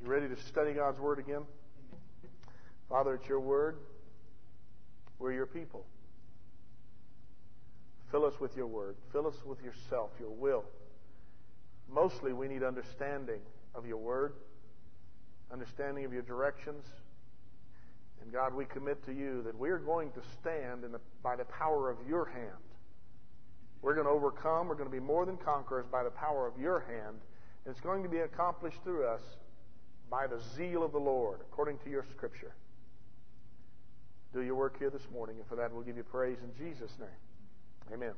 You ready to study God's Word again? Father, it's your Word. We're your people. Fill us with your Word. Fill us with yourself, your will. Mostly we need understanding of your Word, understanding of your directions. And God, we commit to you that we're going to stand by the power of your hand. We're going to overcome. We're going to be more than conquerors by the power of your hand. And it's going to be accomplished through us by the zeal of the Lord, according to your Scripture. Do your work here this morning, and for that we'll give you praise in Jesus' name. Amen.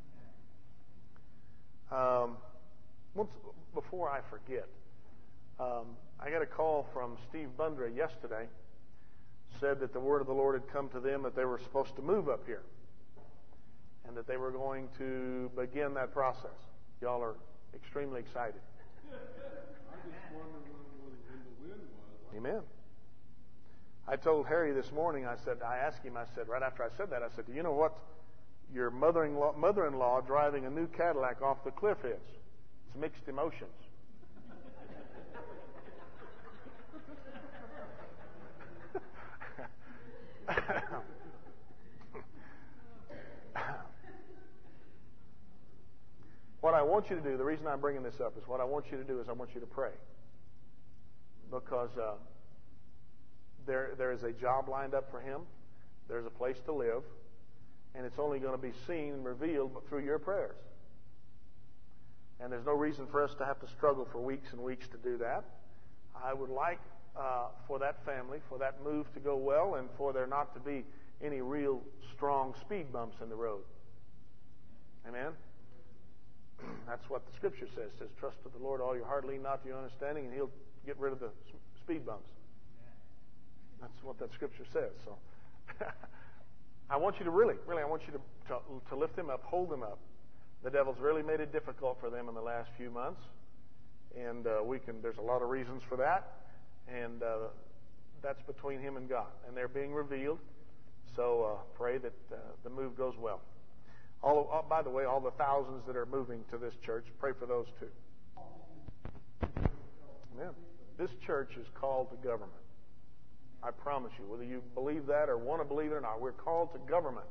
Before I forget, I got a call from Steve Bundra yesterday. Said that the word of the Lord had come to them that they were supposed to move up here, and that they were going to begin that process. Y'all are extremely excited. I just wondered when the wind was. Amen. I told Harry this morning, I asked him, right after I said that, I said, do you know what your mother-in-law driving a new Cadillac off the cliff is? It's mixed emotions. What I want you to do, the reason I'm bringing this up is what I want you to do is I want you to pray. Because there is a job lined up for him. There's a place to live. And it's only going to be seen and revealed through your prayers. And there's no reason for us to have to struggle for weeks and weeks to do that. I would like for that family, for that move to go well, and for there not to be any real strong speed bumps in the road. Amen? That's what the Scripture says. It says, trust in the Lord all your heart, lean not to your understanding, and He'll get rid of the speed bumps. That's what that Scripture says. So, I want you to I want you to lift them up, hold them up. The devil's really made it difficult for them in the last few months, and there's a lot of reasons for that, and that's between him and God, and they're being revealed. So pray that the move goes well. By the way, all the thousands that are moving to this church, pray for those too. Amen. This church is called to government. I promise you, whether you believe that or want to believe it or not, we're called to government.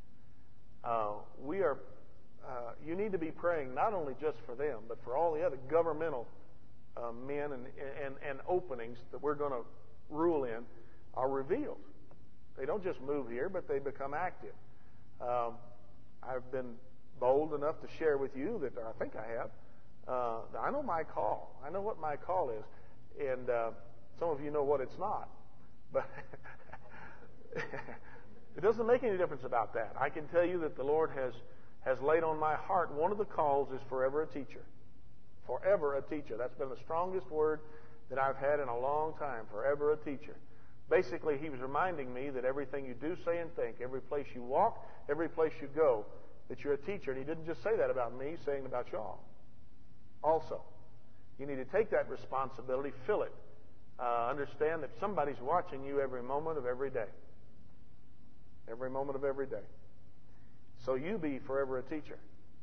You need to be praying not only just for them, but for all the other governmental men and openings that we're going to rule in are revealed. They don't just move here, but they become active. I've been bold enough to share with you that I think I have. I know my call. I know what my call is. And some of you know what it's not. But it doesn't make any difference about that. I can tell you that the Lord has laid on my heart, one of the calls is forever a teacher. Forever a teacher. That's been the strongest word that I've had in a long time. Forever a teacher. Basically, He was reminding me that everything you do, say, and think, every place you walk, every place you go, that you're a teacher. And He didn't just say that about me, He's saying it about y'all. Also, you need to take that responsibility, fill it. Understand that somebody's watching you every moment of every day. Every moment of every day. So you be forever a teacher.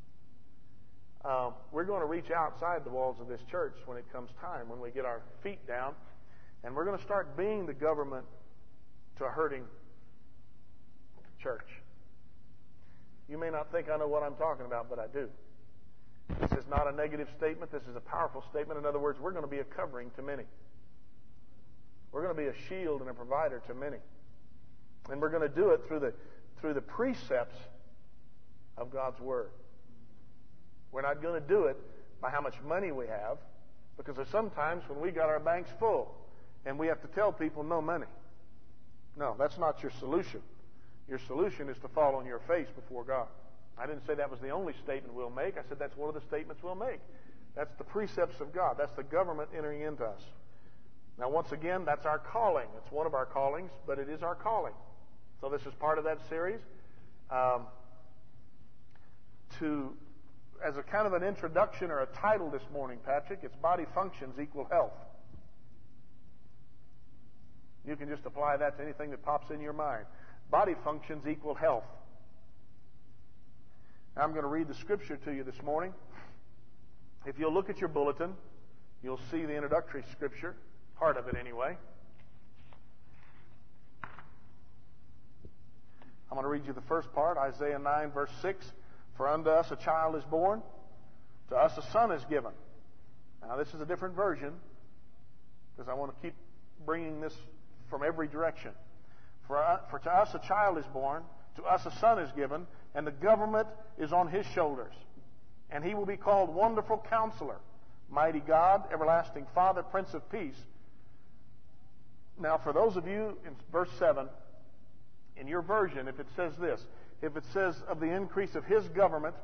We're going to reach outside the walls of this church when it comes time, when we get our feet down, and we're going to start being the government to a hurting church. You may not think I know what I'm talking about, but I do. This is not a negative statement. This is a powerful statement. In other words, we're going to be a covering to many. We're going to be a shield and a provider to many. And we're going to do it through the precepts of God's Word. We're not going to do it by how much money we have, because there's sometimes when we got our banks full and we have to tell people no money. No, that's not your solution. Your solution is to fall on your face before God. I didn't say that was the only statement we'll make. I said that's one of the statements we'll make. That's the precepts of God. That's the government entering into us. Now, once again, that's our calling. It's one of our callings, but it is our calling. So this is part of that series. As a kind of an introduction or a title this morning, Patrick, it's Body Functions Equal Health. You can just apply that to anything that pops in your mind. Body functions equal health. Now, I'm going to read the Scripture to you this morning. If you'll look at your bulletin, you'll see the introductory Scripture. Part of it anyway. I'm going to read you the first part, Isaiah 9, verse 6. For unto us a child is born, to us a son is given. Now this is a different version, because I want to keep bringing this from every direction. For to us a child is born, to us a son is given, and the government is on his shoulders. And he will be called Wonderful Counselor, Mighty God, Everlasting Father, Prince of Peace. Now for those of you in verse 7, in your version, if it says this, if it says of the increase of his government,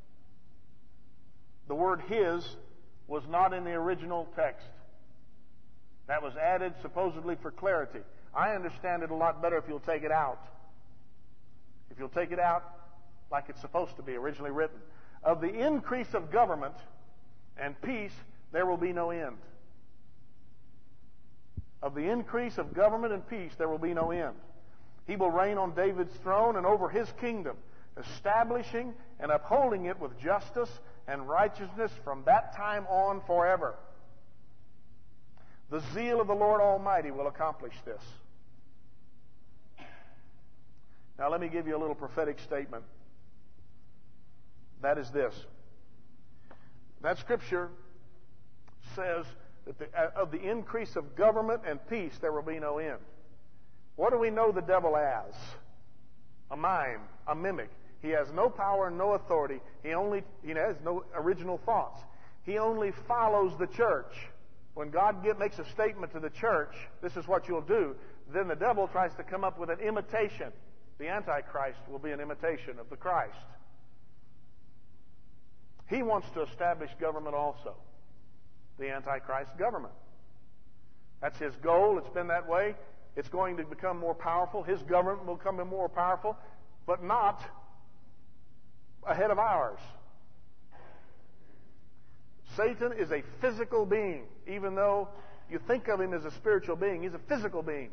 the word his was not in the original text. That was added supposedly for clarity. I understand it a lot better if you'll take it out. If you'll take it out like it's supposed to be originally written. Of the increase of government and peace, there will be no end. Of the increase of government and peace, there will be no end. He will reign on David's throne and over his kingdom, establishing and upholding it with justice and righteousness from that time on forever. The zeal of the Lord Almighty will accomplish this. Now let me give you a little prophetic statement. That is this. That scripture says that of the increase of government and peace there will be no end. What do we know the devil as? A mime, a mimic. He has no power and no authority. He has no original thoughts. He only follows the church. When God makes a statement to the church, this is what you'll do, then the devil tries to come up with an imitation. The Antichrist will be an imitation of the Christ. He wants to establish government also. The Antichrist government. That's his goal. It's been that way. It's going to become more powerful. His government will become more powerful, but not ahead of ours. Satan is a physical being. Even though you think of him as a spiritual being, he's a physical being.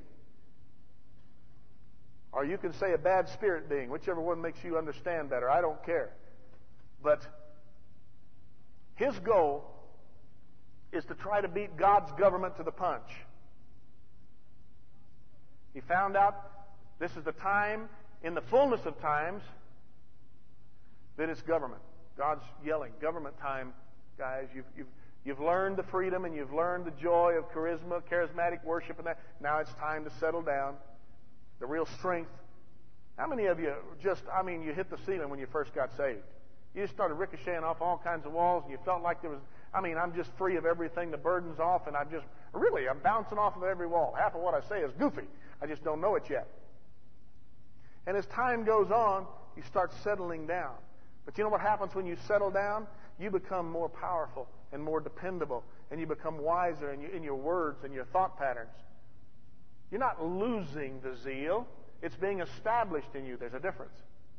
Or you can say a bad spirit being, whichever one makes you understand better. I don't care. But his goal is to try to beat God's government to the punch. He found out this is the time, in the fullness of times, that it's government. God's yelling, government time, guys. You've learned the freedom and you've learned the joy of charisma, charismatic worship, and that. Now it's time to settle down. The real strength. How many of you you hit the ceiling when you first got saved? You just started ricocheting off all kinds of walls, and you felt like there was, I'm just free of everything, the burden's off, and I'm bouncing off of every wall. Half of what I say is goofy. I just don't know it yet. And as time goes on, you start settling down. But you know what happens when you settle down? You become more powerful and more dependable, and you become wiser in your words and your thought patterns. You're not losing the zeal. It's being established in you. There's a difference.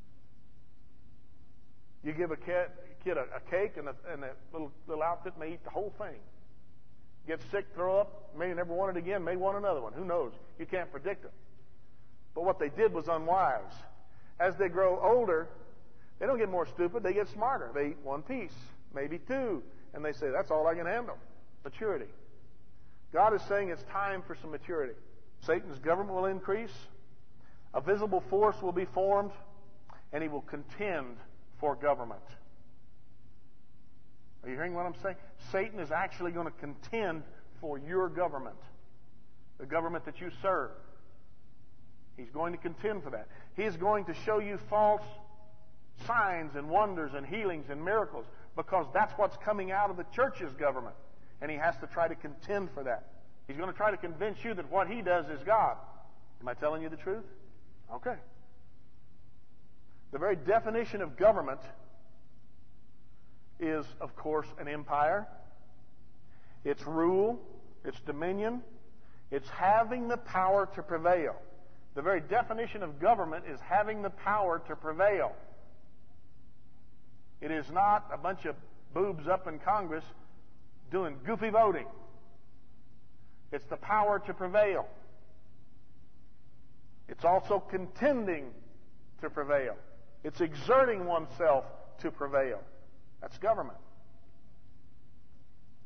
You give a kid a cake, and that little outfit may eat the whole thing. Get sick, throw up, may never want it again, may want another one. Who knows? You can't predict it. But what they did was unwise. As they grow older, they don't get more stupid, they get smarter. They eat one piece, maybe two, and they say, that's all I can handle. Maturity. God is saying it's time for some maturity. Satan's government will increase. A visible force will be formed, and he will contend for government. Are you hearing what I'm saying? Satan is actually going to contend for your government, the government that you serve. He's going to contend for that. He is going to show you false signs and wonders and healings and miracles, because that's what's coming out of the church's government. And he has to try to contend for that. He's going to try to convince you that what he does is God. Am I telling you the truth? Okay. The very definition of government is, of course, an empire. It's rule. It's dominion. It's having the power to prevail. The very definition of government is having the power to prevail. It is not a bunch of boobs up in Congress doing goofy voting. It's the power to prevail. It's also contending to prevail. It's exerting oneself to prevail. That's government.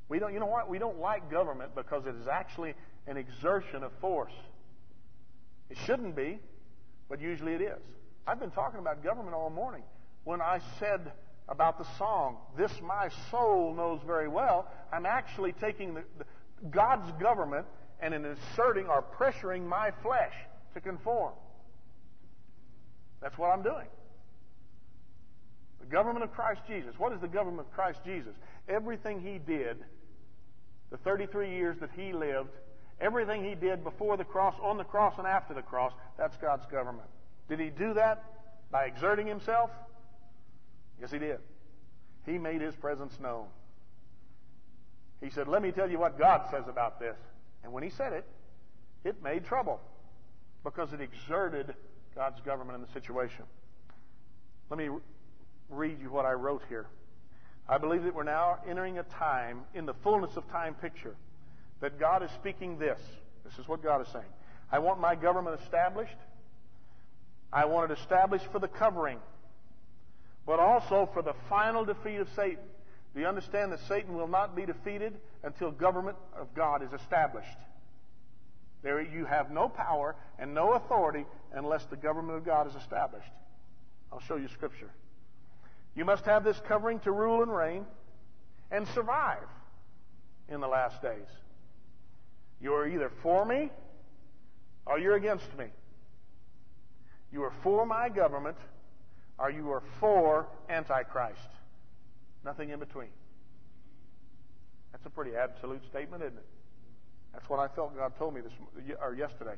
We don't, you know what? We don't like government because it is actually an exertion of force. It shouldn't be, but usually it is. I've been talking about government all morning. When I said about the song, "This my soul knows very well," I'm actually taking God's government and inserting or pressuring my flesh to conform. That's what I'm doing. The government of Christ Jesus. What is the government of Christ Jesus? Everything He did, the 33 years that He lived, everything He did before the cross, on the cross, and after the cross, that's God's government. Did He do that by exerting Himself? Yes, He did. He made His presence known. He said, "Let me tell you what God says about this." And when He said it, it made trouble because it exerted God's government in the situation. Let me read you what I wrote here. I believe that we're now entering a time, in the fullness of time picture, that God is speaking this. This is what God is saying. I want my government established. I want it established for the covering, but also for the final defeat of Satan. Do you understand that Satan will not be defeated until government of God is established? There you have no power and no authority unless the government of God is established. I'll show you Scripture. You must have this covering to rule and reign and survive in the last days. You are either for me or you're against me. You are for my government or you are for Antichrist. Nothing in between. That's a pretty absolute statement, isn't it? That's what I felt God told me yesterday.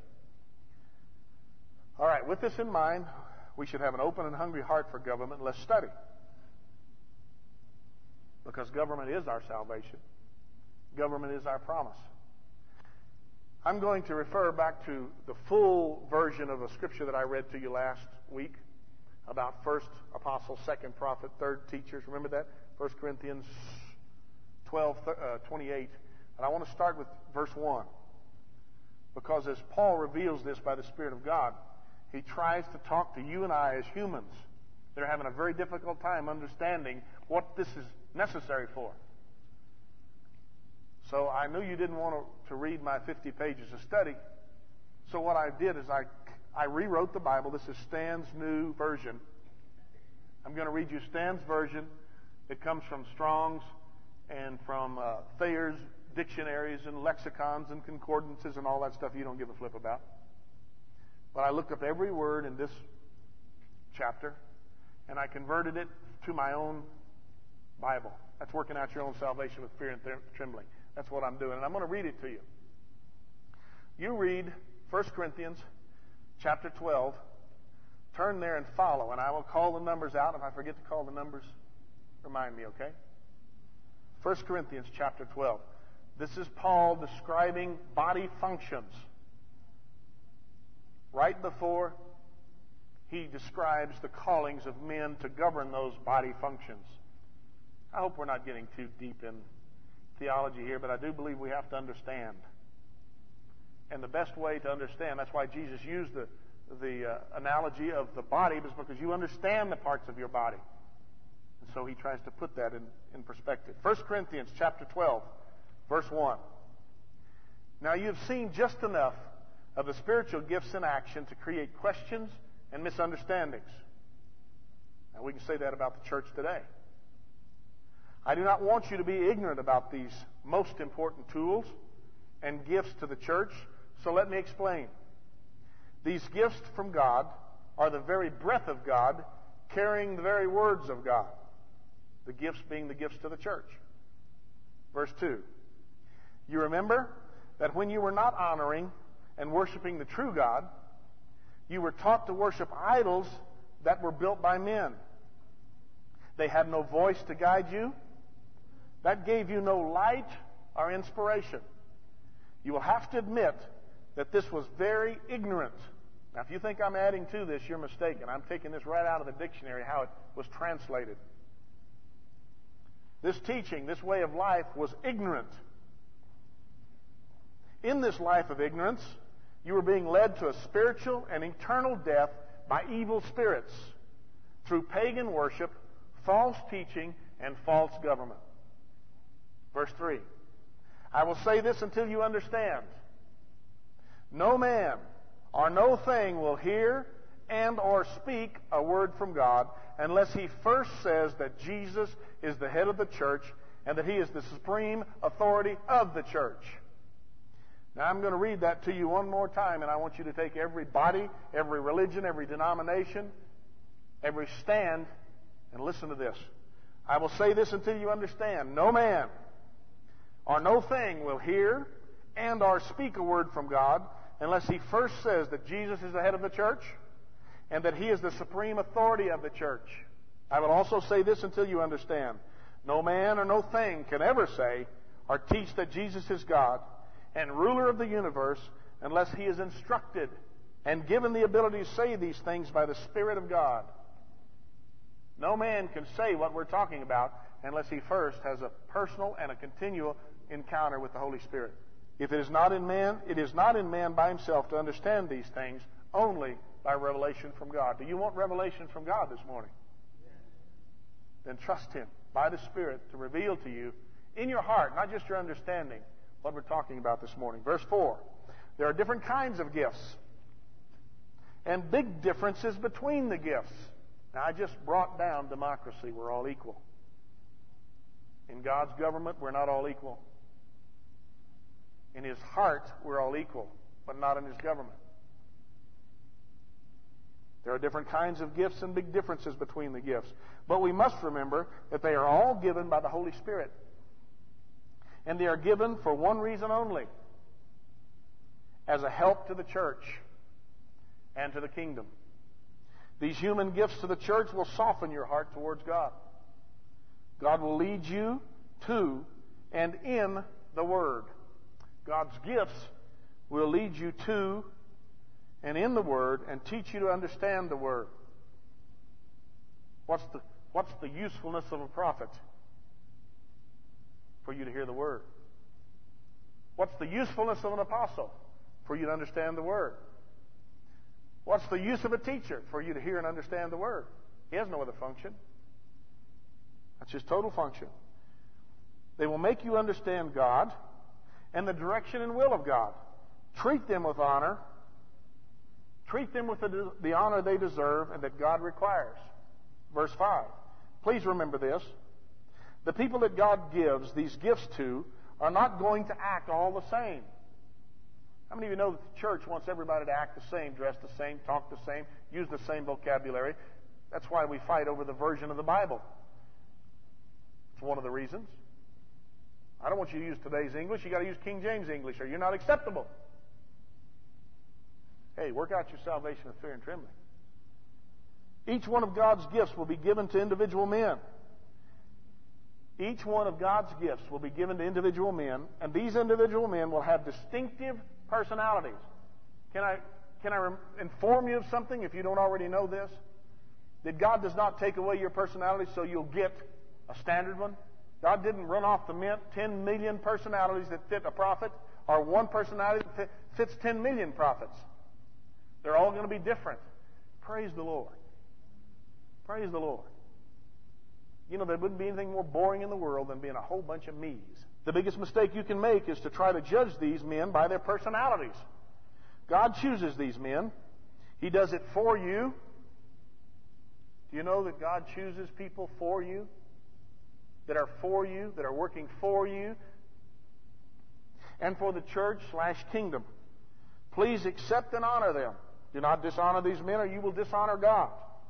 All right, with this in mind, we should have an open and hungry heart for government. Let's study. Because government is our salvation. Government is our promise. I'm going to refer back to the full version of a scripture that I read to you last week about first apostle, second prophet, third teachers. Remember that? 1 Corinthians 12:28. And I want to start with verse 1. Because as Paul reveals this by the Spirit of God, he tries to talk to you and I as humans. They're having a very difficult time understanding what this is necessary for. So I knew you didn't want to read my 50 pages of study. So what I did is I rewrote the Bible. This is Stan's New Version. I'm going to read you Stan's version. It comes from Strong's and from Thayer's dictionaries and lexicons and concordances and all that stuff you don't give a flip about. But I looked up every word in this chapter, and I converted it to my own Bible. That's working out your own salvation with fear and trembling. That's what I'm doing. And I'm going to read it to you. You read 1 Corinthians chapter 12. Turn there and follow, and I will call the numbers out. If I forget to call the numbers, remind me, okay? 1 Corinthians chapter 12. This is Paul describing body functions. Right before he describes the callings of men to govern those body functions. I hope we're not getting too deep in theology here, but I do believe we have to understand. And the best way to understand, that's why Jesus used the analogy of the body, is because you understand the parts of your body. And so he tries to put that in perspective. 1 Corinthians chapter 12, verse 1. Now you have seen just enough of the spiritual gifts in action to create questions and misunderstandings. Now we can say that about the church today. I do not want you to be ignorant about these most important tools and gifts to the church, so let me explain. These gifts from God are the very breath of God, carrying the very words of God. The gifts being the gifts to the church. Verse 2. You remember that when you were not honoring and worshiping the true God, you were taught to worship idols that were built by men. They had no voice to guide you. That gave you no light or inspiration. You will have to admit that this was very ignorant. Now, if you think I'm adding to this, you're mistaken. I'm taking this right out of the dictionary, how it was translated. This teaching, this way of life, was ignorant. In this life of ignorance, you were being led to a spiritual and eternal death by evil spirits through pagan worship, false teaching, and false government. Verse 3. I will say this until you understand. No man or no thing will hear and or speak a word from God unless he first says that Jesus is the head of the church and that he is the supreme authority of the church. Now I'm going to read that to you one more time, and I want you to take every body, every religion, every denomination, every stand, and listen to this. I will say this until you understand. No man or no thing will hear and or speak a word from God unless he first says that Jesus is the head of the church and that he is the supreme authority of the church. I will also say this until you understand. No man or no thing can ever say or teach that Jesus is God and ruler of the universe unless he is instructed and given the ability to say these things by the Spirit of God. No man can say what we're talking about unless he first has a personal and a continual encounter with the Holy Spirit. If it is not in man, it is not in man by himself to understand these things, only by revelation from God. Do you want revelation from God this morning? Then trust him by the Spirit to reveal to you in your heart, not just your understanding, what we're talking about this morning. Verse 4. There are different kinds of gifts and big differences between the gifts. Now, I just brought down democracy. We're all equal. In God's government, we're not all equal. In his heart, we're all equal, but not in his government. There are different kinds of gifts and big differences between the gifts. But we must remember that they are all given by the Holy Spirit. And they are given for one reason only: as a help to the church and to the kingdom. These human gifts to the church will soften your heart towards God. God will lead you to and in the Word. God's gifts will lead you to and in the Word and teach you to understand the Word. What's the usefulness of a prophet? For you to hear the Word. What's the usefulness of an apostle? For you to understand the Word. What's the use of a teacher? For you to hear and understand the Word. He has no other function. That's his total function. They will make you understand God and the direction and will of God. Treat them with honor. Treat them with the honor they deserve and that God requires. Verse 5. Please remember this. The people that God gives these gifts to are not going to act all the same. How many of you know that the church wants everybody to act the same, dress the same, talk the same, use the same vocabulary? That's why we fight over the version of the Bible. It's one of the reasons. I don't want you to use today's English. You've got to use King James English or you're not acceptable. Hey, work out your salvation with fear and trembling. Each one of God's gifts will be given to individual men. Each one of God's gifts will be given to individual men, and these individual men will have distinctive personalities. Can I inform you of something if you don't already know this? That God does not take away your personality so you'll get a standard one. God didn't run off the mint 10 million personalities that fit a prophet, or one personality that fits 10 million prophets. They're all going to be different. Praise the Lord. Praise the Lord. You know, there wouldn't be anything more boring in the world than being a whole bunch of me's. The biggest mistake you can make is to try to judge these men by their personalities. God chooses these men. He does it for you. Do you know that God chooses people for you? That are for you, that are working for you, and for the church/kingdom. Please accept and honor them. Do not dishonor these men or you will dishonor God.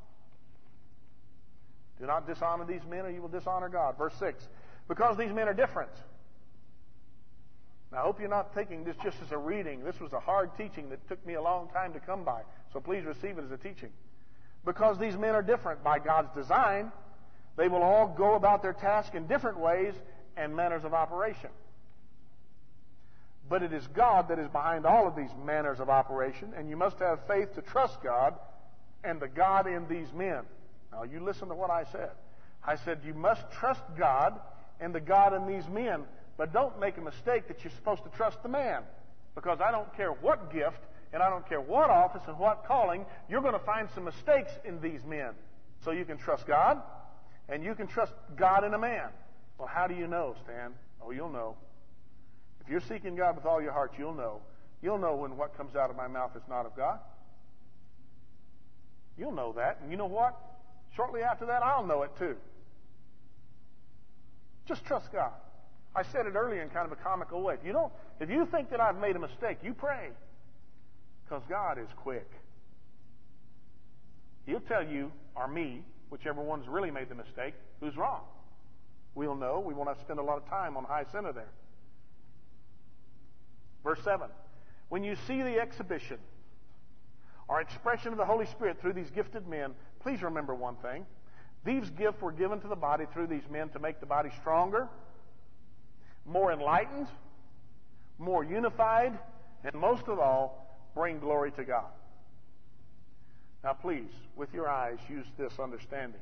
Do not dishonor these men or you will dishonor God. Verse 6. Because these men are different. Now, I hope you're not taking this just as a reading. This was a hard teaching that took me a long time to come by. So please receive it as a teaching. Because these men are different by God's design, they will all go about their task in different ways and manners of operation. But it is God that is behind all of these manners of operation, and you must have faith to trust God and the God in these men. Now, you listen to what I said. I said you must trust God and the God in these men, but don't make a mistake that you're supposed to trust the man. Because I don't care what gift, and I don't care what office and what calling, you're going to find some mistakes in these men. So you can trust God, and you can trust God in a man. Well, how do you know, Stan? Oh, you'll know. If you're seeking God with all your heart, you'll know. You'll know when what comes out of my mouth is not of God. You'll know that. And you know what? Shortly after that, I'll know it too. Just trust God. I said it earlier in kind of a comical way. If you think that I've made a mistake, you pray. Because God is quick. He'll tell you, or me, whichever one's really made the mistake, who's wrong. We'll know. We won't have to spend a lot of time on high center there. Verse 7. When you see the exhibition or expression of the Holy Spirit through these gifted men, please remember one thing. These gifts were given to the body through these men to make the body stronger, more enlightened, more unified, and most of all, bring glory to God. Now please, with your eyes, use this understanding.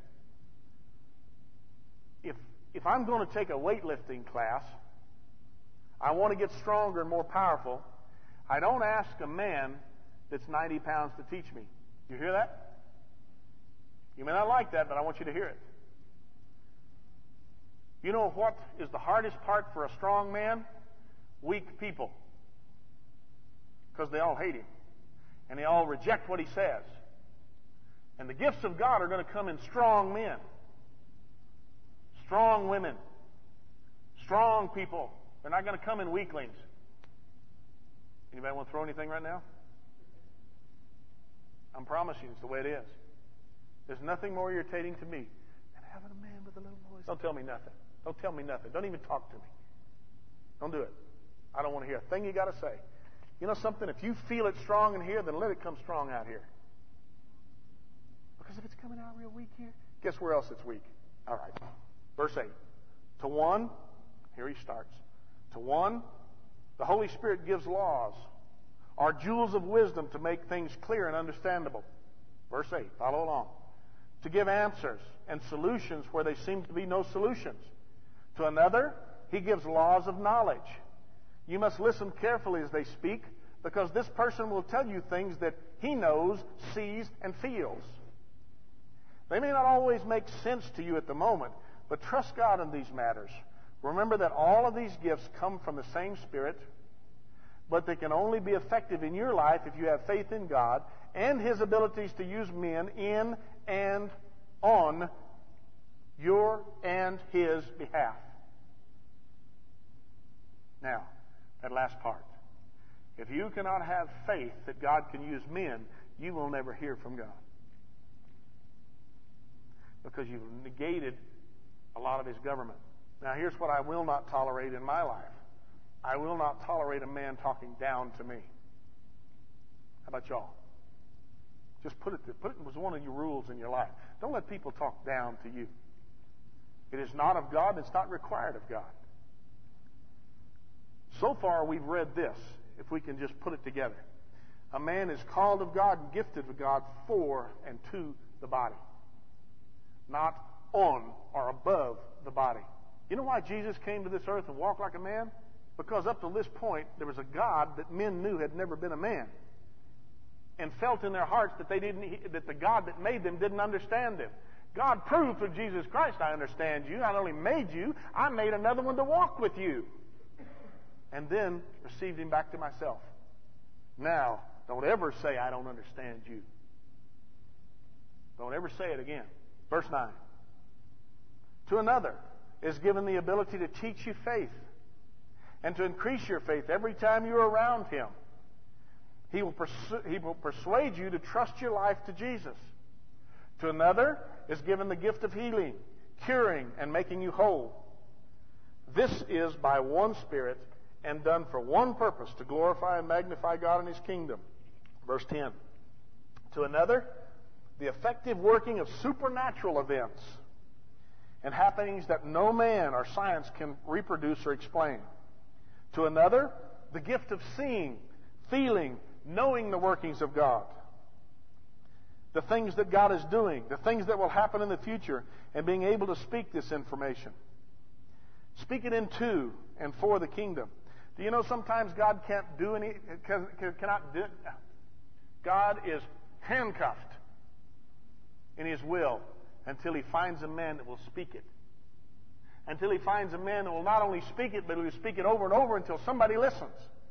If I'm going to take a weightlifting class, I want to get stronger and more powerful, I don't ask a man that's 90 pounds to teach me. You hear that? You may not like that, but I want you to hear it. You know what is the hardest part for a strong man? Weak people. Because they all hate him. And they all reject what he says. And the gifts of God are going to come in strong men. Strong women. Strong people. They're not going to come in weaklings. Anybody want to throw anything right now? I'm promising you it's the way it is. There's nothing more irritating to me than having a man with a little voice. Don't tell me nothing. Don't tell me nothing. Don't even talk to me. Don't do it. I don't want to hear a thing you got to say. You know something? If you feel it strong in here, then let it come strong out here. Because if it's coming out real weak here, guess where else it's weak? All right. Verse 8. To one, here he starts. To one, the Holy Spirit gives laws, or jewels of wisdom to make things clear and understandable. Verse 8. Follow along. To give answers and solutions where there seem to be no solutions. To another, he gives laws of knowledge. You must listen carefully as they speak, because this person will tell you things that he knows, sees, and feels. They may not always make sense to you at the moment, but trust God in these matters. Remember that all of these gifts come from the same Spirit, but they can only be effective in your life if you have faith in God and His abilities to use men in and on your and His behalf. Now, that last part. If you cannot have faith that God can use men, you will never hear from God. Because you've negated a lot of His government. Now, here's what I will not tolerate in my life. I will not tolerate a man talking down to me. How about y'all? Just put it as one of your rules in your life. Don't let people talk down to you. It is not of God. It's not required of God. So far, we've read this, if we can just put it together. A man is called of God and gifted of God for and to the body. Not on or above the body. You know why Jesus came to this earth and walked like a man? Because up to this point, there was a God that men knew had never been a man. And felt in their hearts that that the God that made them didn't understand them. God proved through Jesus Christ, I understand you. I not only made you, I made another one to walk with you. And then received him back to myself. Now, don't ever say, I don't understand you. Don't ever say it again. Verse 9. To another is given the ability to teach you faith and to increase your faith every time you're around him. He will persuade you to trust your life to Jesus. To another is given the gift of healing, curing, and making you whole. This is by one Spirit and done for one purpose, to glorify and magnify God in His kingdom. Verse 10. To another, the effective working of supernatural events and happenings that no man or science can reproduce or explain. To another, the gift of seeing, feeling, knowing the workings of God. The things that God is doing, the things that will happen in the future, and being able to speak this information. Speak it into and for the kingdom. Do you know sometimes God can't do cannot do? God is handcuffed in His will until He finds a man that will speak it. until he finds a man that will not only speak it, but will speak it over and over until somebody listens.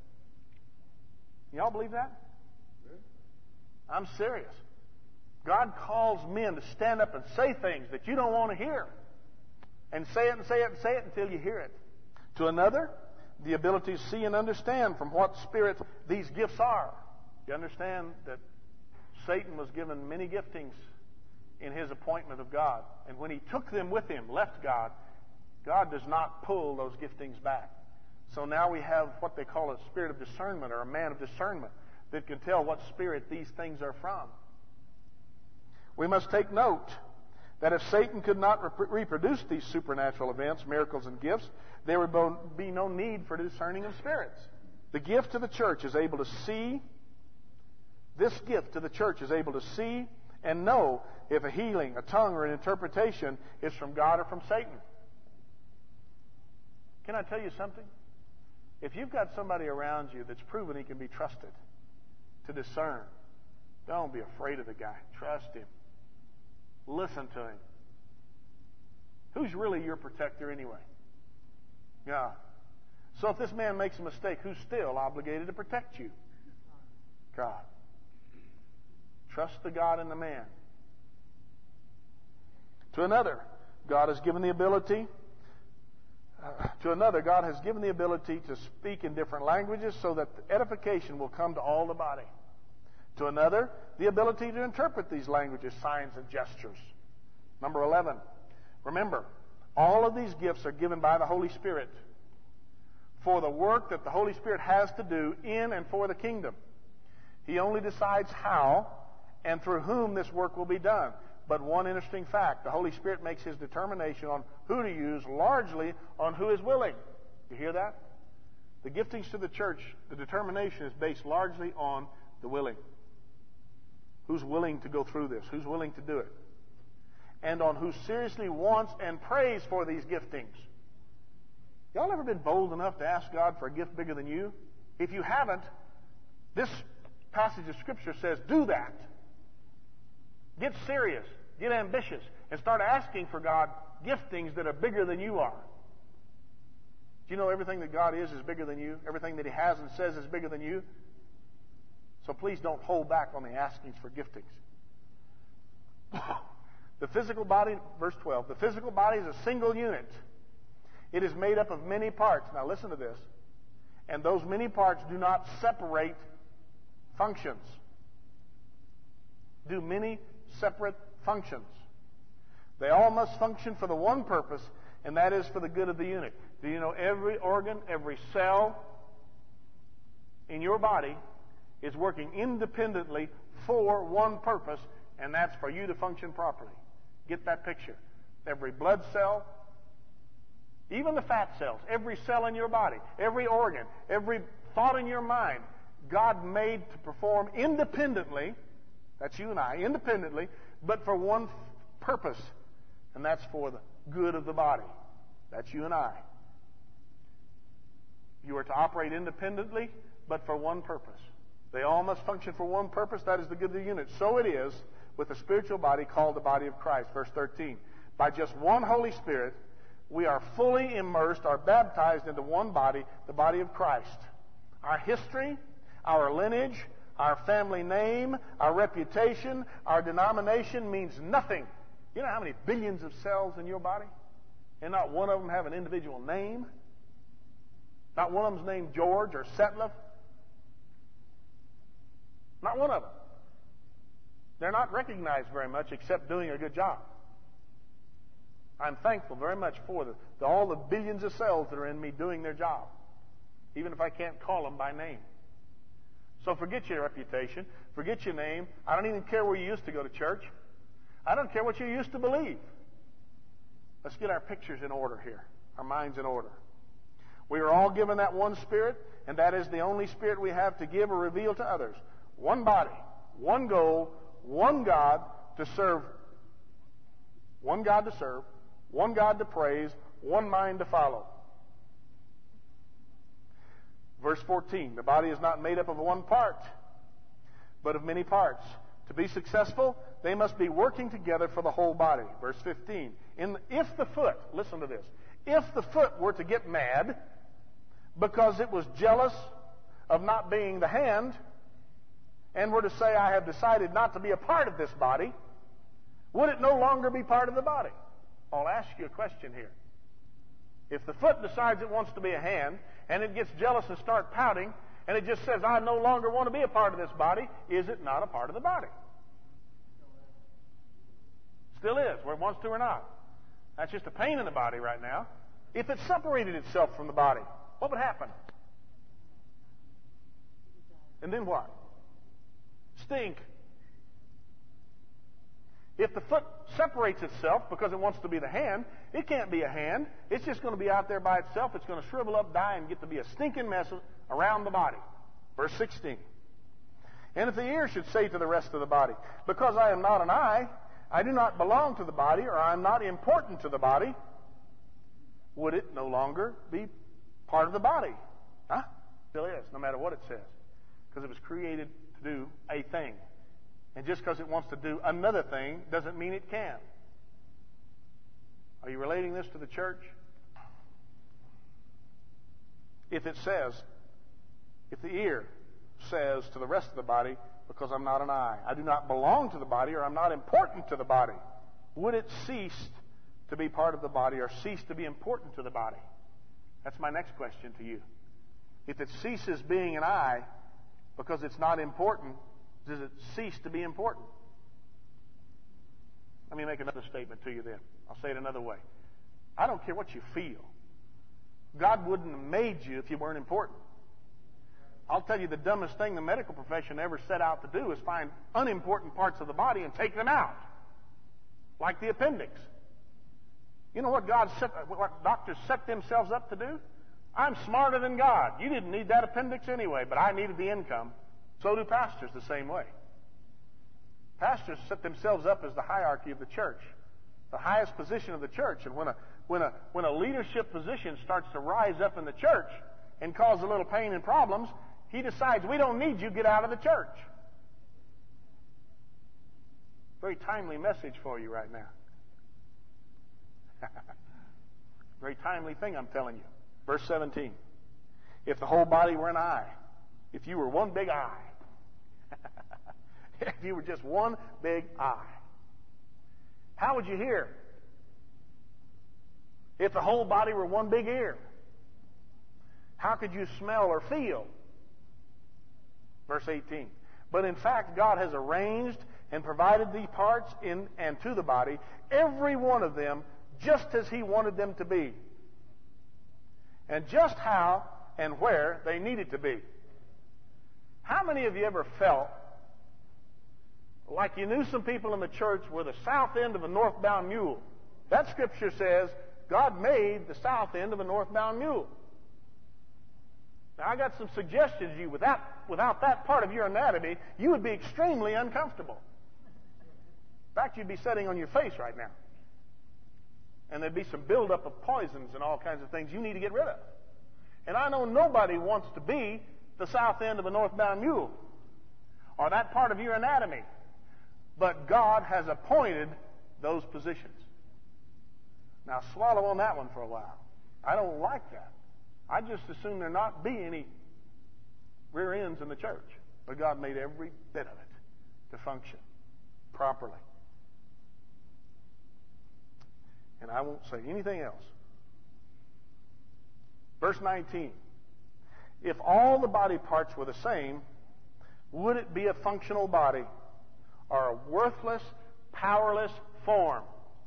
Y'all believe that? I'm serious. God calls men to stand up and say things that you don't want to hear. And say it and say it and say it until you hear it. To another, the ability to see and understand from what spirit these gifts are. You understand that Satan was given many giftings in his appointment of God. And when he took them with him, left God, God does not pull those giftings back. So now we have what they call a spirit of discernment, or a man of discernment, that can tell what spirit these things are from. We must take note that if Satan could not reproduce these supernatural events, miracles, and gifts, there would be no need for discerning of spirits. The gift to the church is able to see. This gift to the church is able to see and know if a healing, a tongue, or an interpretation is from God or from Satan. Can I tell you something? If you've got somebody around you that's proven he can be trusted to discern, don't be afraid of the guy. Trust him. Listen to him. Who's really your protector anyway? God. So if this man makes a mistake, who's still obligated to protect you? God. Trust the God in the man. To another, God has given the ability to speak in different languages so that the edification will come to all the body. To another, the ability to interpret these languages, signs, and gestures. Number 11, remember, all of these gifts are given by the Holy Spirit for the work that the Holy Spirit has to do in and for the kingdom. He only decides how and through whom this work will be done. But one interesting fact, the Holy Spirit makes his determination on who to use largely on who is willing. You hear that? The giftings to the church, the determination is based largely on the willing. Who's willing to go through this? Who's willing to do it? And on who seriously wants and prays for these giftings. Y'all ever been bold enough to ask God for a gift bigger than you? If you haven't, this passage of Scripture says, do that. Get serious. Get ambitious. And start asking for God giftings that are bigger than you are. Do you know everything that God is bigger than you? Everything that He has and says is bigger than you? So please don't hold back on the askings for giftings. The physical body, verse 12, the physical body is a single unit. It is made up of many parts. Now listen to this. And those many parts do not separate functions. Do many separate functions. They all must function for the one purpose, and that is for the good of the unit. Do you know every organ, every cell in your body is working independently for one purpose, and that's for you to function properly? Get that picture. Every blood cell, even the fat cells, every cell in your body, every organ, every thought in your mind, God made to perform independently. That's you and I, independently, but for one purpose, and that's for the good of the body. That's you and I. You are to operate independently, but for one purpose. They all must function for one purpose, that is the good of the unit. So it is with the spiritual body called the body of Christ. Verse 13. By just one Holy Spirit, we are fully immersed, are baptized into one body, the body of Christ. Our history, our lineage, our family name, our reputation, our denomination means nothing. You know how many billions of cells in your body? And not one of them have an individual name? Not one of them's named George or Setliff? Not one of them. They're not recognized very much except doing a good job. I'm thankful very much for all the billions of cells that are in me doing their job, even if I can't call them by name. So forget your reputation. Forget your name. I don't even care where you used to go to church. I don't care what you used to believe. Let's get our pictures in order here, our minds in order. We are all given that one Spirit, and that is the only Spirit we have to give or reveal to others. One body, one goal, one God to serve, one God to serve, one God to praise, one mind to follow. Verse 14, the body is not made up of one part, but of many parts. To be successful, they must be working together for the whole body. Verse 15, if the foot, listen to this, If the foot were to get mad because it was jealous of not being the hand, and were to say, I have decided not to be a part of this body, would it no longer be part of the body? I'll ask you a question here. If the foot decides it wants to be a hand, and it gets jealous and starts pouting, and it just says, I no longer want to be a part of this body, is it not a part of the body? Still is, whether it wants to or not. That's just a pain in the body right now. If it separated itself from the body, what would happen? And then what? Stink. If the foot separates itself because it wants to be the hand, it can't be a hand. It's just going to be out there by itself. It's going to shrivel up, die, and get to be a stinking mess around the body. Verse 16. And if the ear should say to the rest of the body, because I am not an eye, I do not belong to the body, or I am not important to the body, would it no longer be part of the body? Huh? Still is, no matter what it says. Because it was created to do a thing. And just because it wants to do another thing doesn't mean it can. Are you relating this to the church? If it says, if the ear says to the rest of the body, because I'm not an eye, I do not belong to the body, or I'm not important to the body, would it cease to be part of the body or cease to be important to the body? That's my next question to you. If it ceases being an eye because it's not important, does it cease to be important? Let me make another statement to you then. I'll say it another way. I don't care what you feel. God wouldn't have made you if you weren't important. I'll tell you the dumbest thing the medical profession ever set out to do is find unimportant parts of the body and take them out. Like the appendix. You know what what doctors set themselves up to do? I'm smarter than God. You didn't need that appendix anyway, but I needed the income. So do pastors the same way. Pastors set themselves up as the hierarchy of the church, the highest position of the church. And when a leadership position starts to rise up in the church and cause a little pain and problems, he decides, we don't need you, get out of the church. Very timely message for you right now. Very timely thing I'm telling you. Verse 17. If the whole body were an eye, if you were one big eye, if you were just one big eye, how would you hear? If the whole body were one big ear, how could you smell or feel? Verse 18. But in fact, God has arranged and provided the parts in and to the body, every one of them, just as He wanted them to be. And just how and where they needed to be. How many of you ever felt like you knew some people in the church were the south end of a northbound mule? That scripture says God made the south end of a northbound mule. Now, I got some suggestions to you. Without that part of your anatomy, you would be extremely uncomfortable. In fact, you'd be sitting on your face right now. And there'd be some buildup of poisons and all kinds of things you need to get rid of. And I know nobody wants to be the south end of a northbound mule or that part of your anatomy. But God has appointed those positions. Now, swallow on that one for a while. I don't like that. I just assume there not be any rear ends in the church. But God made every bit of it to function properly. And I won't say anything else. Verse 19. If all the body parts were the same, would it be a functional body or a worthless, powerless form?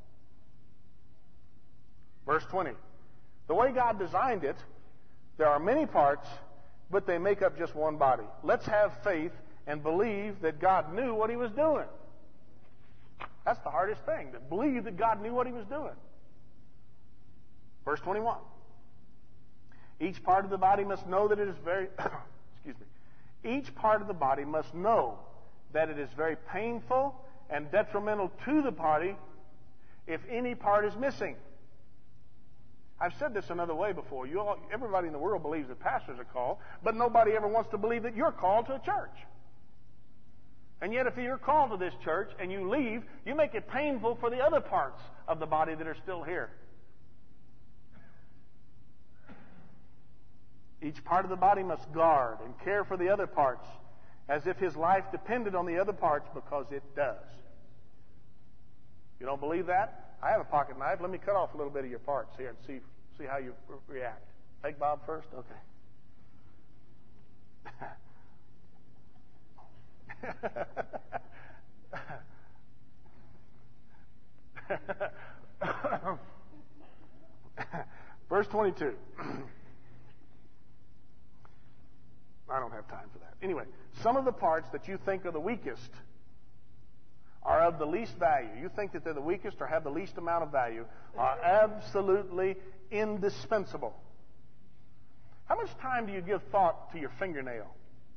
Verse 20. The way God designed it, there are many parts, but they make up just one body. Let's have faith and believe that God knew what He was doing. That's the hardest thing, to believe that God knew what He was doing. Verse 21. Each part of the body must know that it is very, excuse me. Each part of the body must know that it is very painful and detrimental to the body if any part is missing. I've said this another way before. Everybody in the world believes that pastors are called, but nobody ever wants to believe that you're called to a church. And yet if you're called to this church and you leave, you make it painful for the other parts of the body that are still here. Each part of the body must guard and care for the other parts as if his life depended on the other parts, because it does. You don't believe that? I have a pocket knife. Let me cut off a little bit of your parts here and see how you react. Take Bob first? Okay. Verse 22. I don't have time for that. Anyway, some of the parts that you think are the weakest are of the least value. You think that they're the weakest or have the least amount of value, are absolutely indispensable. How much time do you give thought to your fingernail?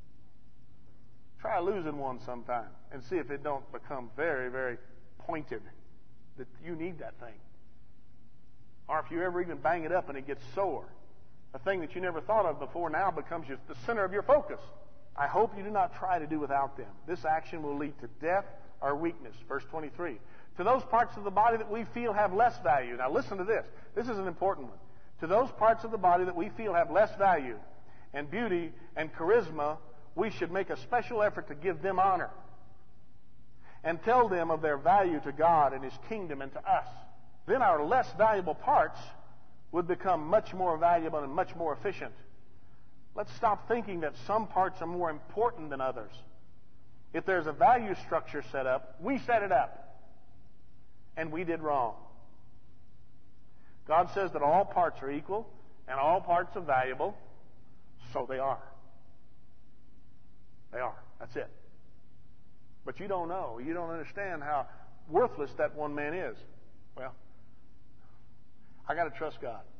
Try losing one sometime and see if it don't become very, very pointed, that you need that thing. Or if you ever even bang it up and it gets sore, a thing that you never thought of before now becomes the center of your focus. I hope you do not try to do without them. This action will lead to death or weakness. Verse 23. To those parts of the body that we feel have less value. Now listen to this. This is an important one. To those parts of the body that we feel have less value and beauty and charisma, we should make a special effort to give them honor and tell them of their value to God and His kingdom and to us. Then our less valuable parts would become much more valuable and much more efficient. Let's stop thinking that some parts are more important than others. If there's a value structure set up, we set it up. And we did wrong. God says that all parts are equal and all parts are valuable. So they are. They are. That's it. But you don't know. You don't understand how worthless that one man is. Well, I got to trust God.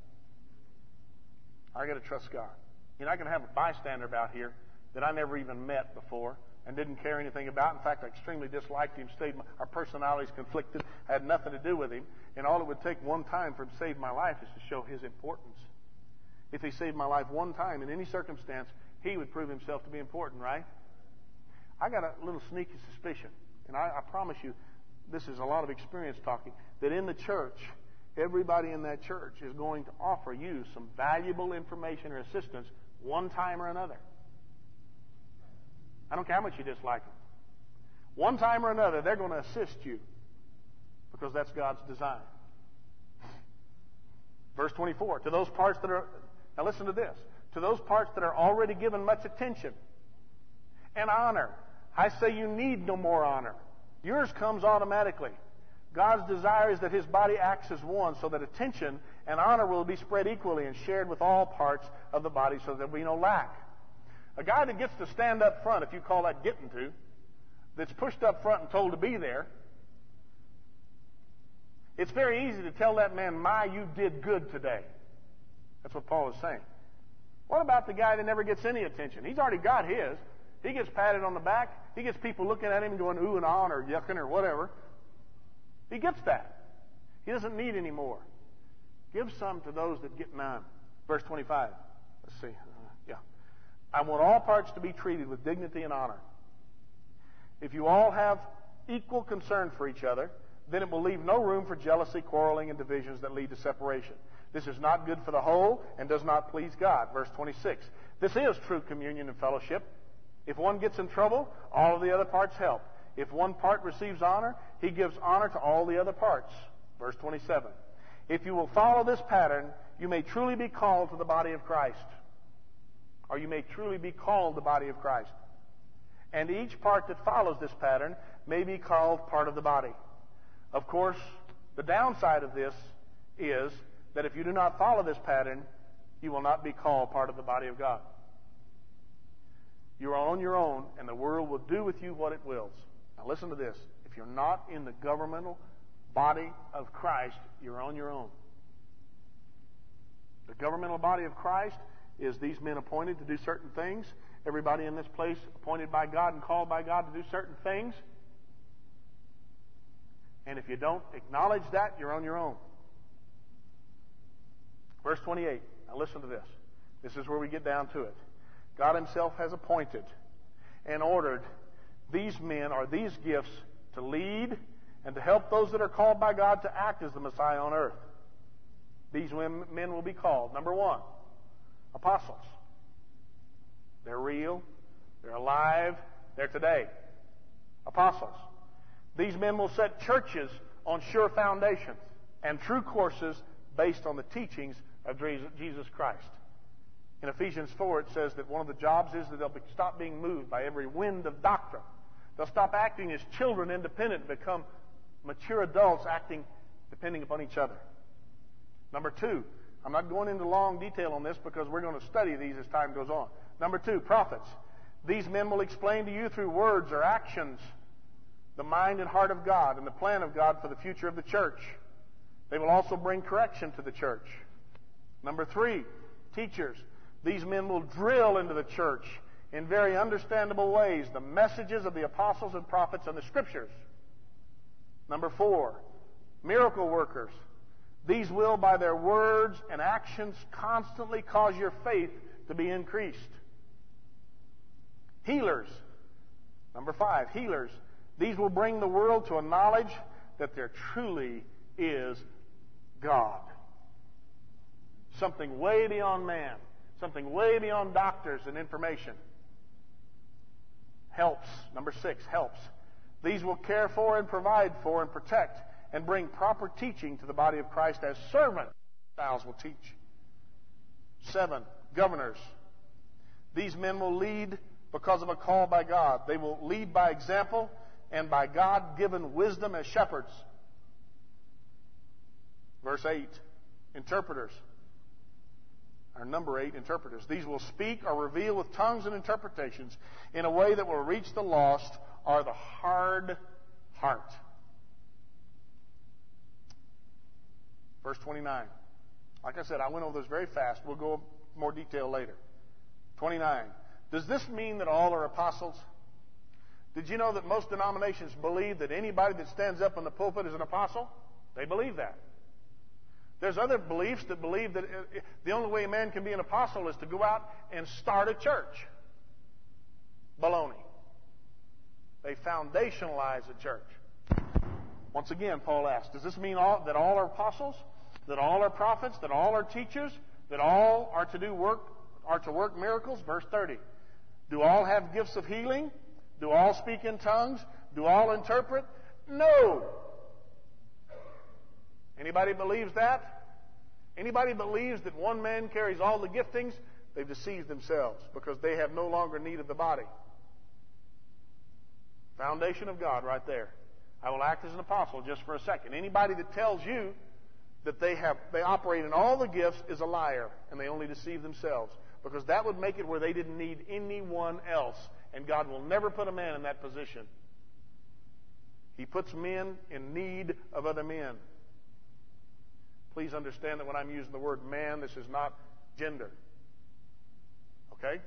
I got to trust God. You know, I can have a bystander about here that I never even met before and didn't care anything about. In fact, I extremely disliked him. Our personalities conflicted. Had nothing to do with him. And all it would take one time for him to save my life is to show his importance. If he saved my life one time in any circumstance, he would prove himself to be important, right? I got a little sneaky suspicion, and I promise you, this is a lot of experience talking, that in the church, everybody in that church is going to offer you some valuable information or assistance one time or another. I don't care how much you dislike them. One time or another, they're going to assist you because that's God's design. Verse 24, to those parts that are, now listen to this, to those parts that are already given much attention and honor, I say you need no more honor. Yours comes automatically. God's desire is that His body acts as one so that attention and honor will be spread equally and shared with all parts of the body so that there will be no lack. A guy that gets to stand up front, if you call that getting to, that's pushed up front and told to be there, it's very easy to tell that man, you did good today. That's what Paul is saying. What about the guy that never gets any attention? He's already got his. He gets patted on the back. He gets people looking at him and going, ooh and ah, or yucking or whatever. He gets that. He doesn't need any more. Give some to those that get none. Verse 25. Let's see. I want all parts to be treated with dignity and honor. If you all have equal concern for each other, then it will leave no room for jealousy, quarreling, and divisions that lead to separation. This is not good for the whole and does not please God. Verse 26. This is true communion and fellowship. If one gets in trouble, all of the other parts help. If one part receives honor, he gives honor to all the other parts. Verse 27. If you will follow this pattern, you may truly be called to the body of Christ. Or you may truly be called the body of Christ. And each part that follows this pattern may be called part of the body. Of course, the downside of this is that if you do not follow this pattern, you will not be called part of the body of God. You are on your own, and the world will do with you what it wills. Now listen to this. If you're not in the governmental body of Christ, you're on your own. The governmental body of Christ is these men appointed to do certain things. Everybody in this place appointed by God and called by God to do certain things. And if you don't acknowledge that, you're on your own. Verse 28. Now listen to this. This is where we get down to it. God Himself has appointed and ordered these men or these gifts to lead and to help those that are called by God to act as the Messiah on earth. These men will be called, number one, apostles. They're real. They're alive. They're today. Apostles. These men will set churches on sure foundations and true courses based on the teachings of Jesus Christ. In Ephesians 4, it says that one of the jobs is that they'll stop being moved by every wind of doctrine. They'll stop acting as children, independent, and become mature adults acting depending upon each other. Number 2, I'm not going into long detail on this because we're going to study these as time goes on. Number 2, prophets. These men will explain to you through words or actions the mind and heart of God and the plan of God for the future of the church. They will also bring correction to the church. Number 3, teachers. These men will drill into the church in very understandable ways the messages of the apostles and prophets and the scriptures. Number 4, miracle workers. These will, by their words and actions, constantly cause your faith to be increased. Healers. Number 5, healers. These will bring the world to a knowledge that there truly is God. Something way beyond man. Something way beyond doctors and information. Helps. Number 6, helps. These will care for and provide for and protect and bring proper teaching to the body of Christ as servants. Styles will teach. 7, governors. These men will lead because of a call by God. They will lead by example and by God-given wisdom as shepherds. Verse 8, interpreters. Or number 8, interpreters. These will speak or reveal with tongues and interpretations in a way that will reach the lost or the hard heart. Verse 29. Like I said, I went over those very fast. We'll go into more detail later. 29. Does this mean that all are apostles? Did you know that most denominations believe that anybody that stands up in the pulpit is an apostle? They believe that. There's other beliefs that believe that the only way a man can be an apostle is to go out and start a church. Baloney. They foundationalize a church. Once again, Paul asks, does this mean that all are apostles? That all are prophets? That all are teachers? That all are to work miracles? Verse 30. Do all have gifts of healing? Do all speak in tongues? Do all interpret? No. Anybody believes that? Anybody believes that one man carries all the giftings? They've deceived themselves because they have no longer need of the body. Foundation of God right there. I will act as an apostle just for a second. Anybody that tells you that they operate in all the gifts is a liar, and they only deceive themselves, because that would make it where they didn't need anyone else, and God will never put a man in that position. He puts men in need of other men. Please understand that when I'm using the word man, this is not gender. Okay?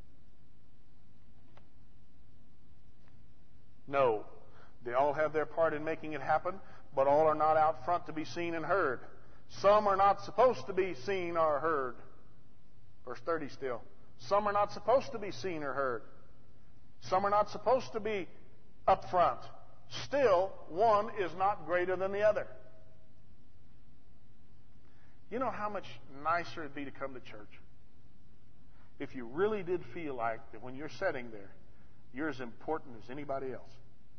No. They all have their part in making it happen, but all are not out front to be seen and heard. Some are not supposed to be seen or heard. Verse 30 still. Some are not supposed to be seen or heard. Some are not supposed to be up front. Still, one is not greater than the other. You know how much nicer it would be to come to church if you really did feel like that when you're sitting there, you're as important as anybody else.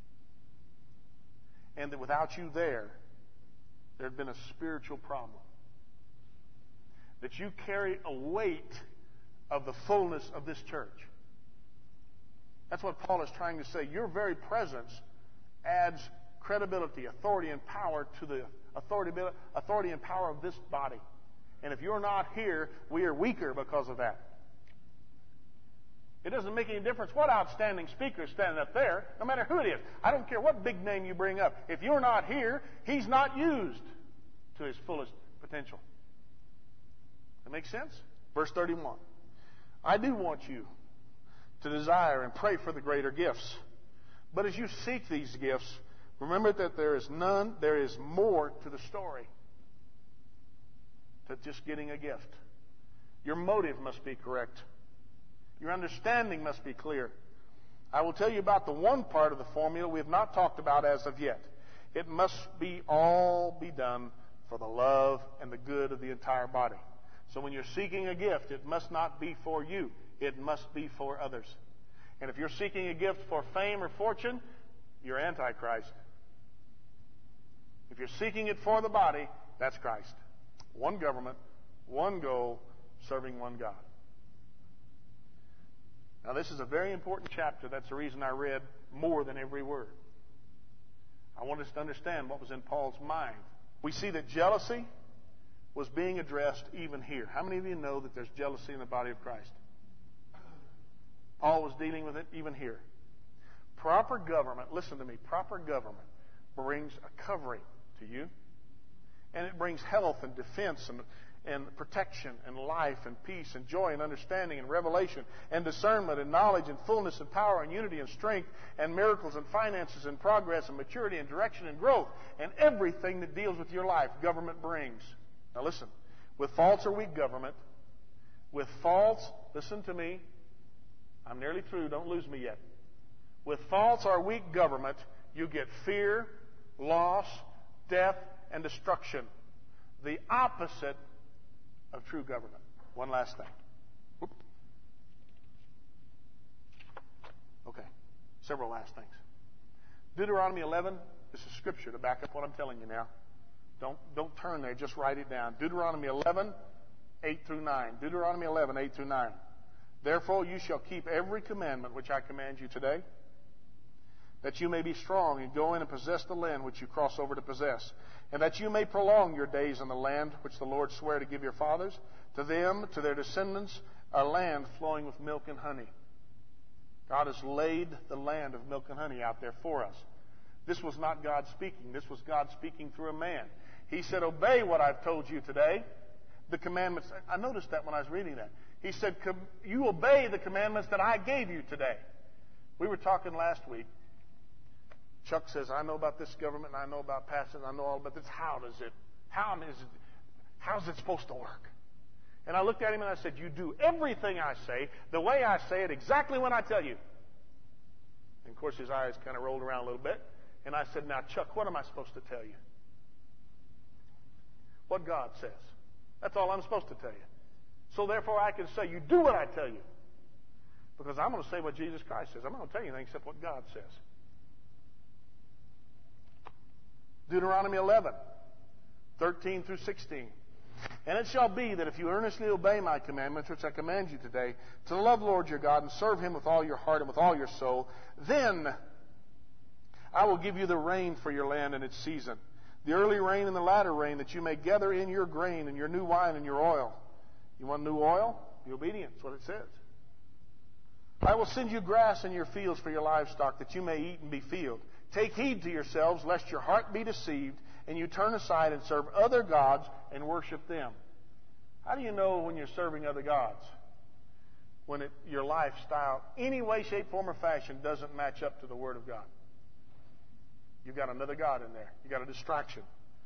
And that without you there had been a spiritual problem. That you carry a weight of the fullness of this church. That's what Paul is trying to say. Your very presence adds credibility, authority, and power to the authority and power of this body. And if you're not here, we are weaker because of that. It doesn't make any difference what outstanding speaker is standing up there, no matter who it is. I don't care what big name you bring up. If you're not here, he's not used to his fullest potential. That makes sense? Verse 31. I do want you to desire and pray for the greater gifts. But as you seek these gifts, remember that there is more to the story than just getting a gift. Your motive must be correct. Your understanding must be clear. I will tell you about the one part of the formula we have not talked about as of yet. It must all be done for the love and the good of the entire body. So when you're seeking a gift, it must not be for you. It must be for others. And if you're seeking a gift for fame or fortune, you're Antichrist. If you're seeking it for the body, that's Christ. One government, one goal, serving one God. Now, this is a very important chapter. That's the reason I read more than every word. I want us to understand what was in Paul's mind. We see that jealousy was being addressed even here. How many of you know that there's jealousy in the body of Christ? Paul was dealing with it even here. Proper government, listen to me, proper government brings a covering to you. And it brings health and defense and protection and life and peace and joy and understanding and revelation and discernment and knowledge and fullness and power and unity and strength and miracles and finances and progress and maturity and direction and growth and everything that deals with your life, government brings. Now listen, with false or weak government, with false, listen to me, I'm nearly through, don't lose me yet. With false or weak government, you get fear, loss, death, and destruction. The opposite of true government. One last thing. Whoop. Okay. Several last things. Deuteronomy 11, this is scripture to back up what I'm telling you now. Don't turn there, just write it down. Deuteronomy 11, 8 through 9. Deuteronomy 11, 8 through 9. Therefore you shall keep every commandment which I command you today, that you may be strong and go in and possess the land which you cross over to possess, and that you may prolong your days in the land which the Lord sware to give your fathers, to them, to their descendants, a land flowing with milk and honey. God has laid the land of milk and honey out there for us. This was not God speaking. This was God speaking through a man. He said, obey what I've told you today. The commandments. I noticed that when I was reading that. He said, you obey the commandments that I gave you today. We were talking last week. Chuck says, I know about this government, and I know about passing, I know all about this. How's it supposed to work? And I looked at him and I said, you do everything I say, the way I say it, exactly when I tell you. And of course his eyes kind of rolled around a little bit. And I said, now Chuck, what am I supposed to tell you? What God says. That's all I'm supposed to tell you. So therefore I can say, you do what I tell you. Because I'm going to say what Jesus Christ says. I'm not going to tell you anything except what God says. Deuteronomy 11, 13 through 16. And it shall be that if you earnestly obey my commandments, which I command you today, to love the Lord your God and serve him with all your heart and with all your soul, then I will give you the rain for your land in its season, the early rain and the latter rain, that you may gather in your grain and your new wine and your oil. You want new oil? Be obedient. That's what it says. I will send you grass in your fields for your livestock, that you may eat and be filled. Take heed to yourselves, lest your heart be deceived, and you turn aside and serve other gods and worship them. How do you know when you're serving other gods? When your lifestyle, any way, shape, form, or fashion, doesn't match up to the Word of God. You've got another God in there. You've got a distraction.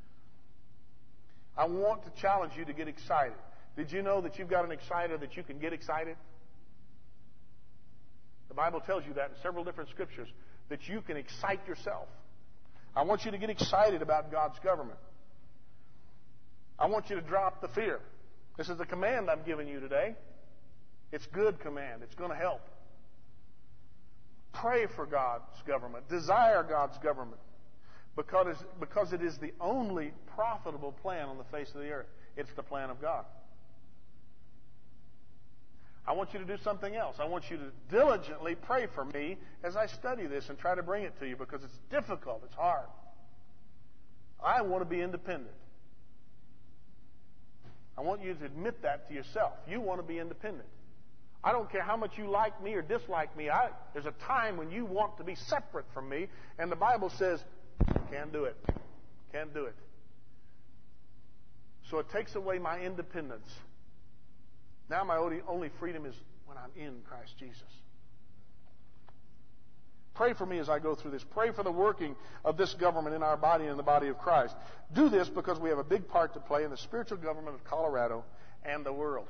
I want to challenge you to get excited. Did you know that you've got an exciter that you can get excited? The Bible tells you that in several different scriptures, that you can excite yourself. I want you to get excited about God's government. I want you to drop the fear. This is the command I'm giving you today. It's good command. It's going to help. Pray for God's government. Desire God's government. Because it is the only profitable plan on the face of the earth. It's the plan of God. I want you to do something else. I want you to diligently pray for me as I study this and try to bring it to you, because it's difficult. It's hard. I want to be independent. I want you to admit that to yourself. You want to be independent. I don't care how much you like me or dislike me. There's a time when you want to be separate from me, and the Bible says, can't do it. Can't do it. So it takes away my independence. Now my only freedom is when I'm in Christ Jesus. Pray for me as I go through this. Pray for the working of this government in our body and in the body of Christ. Do this because we have a big part to play in the spiritual government of Colorado and the world.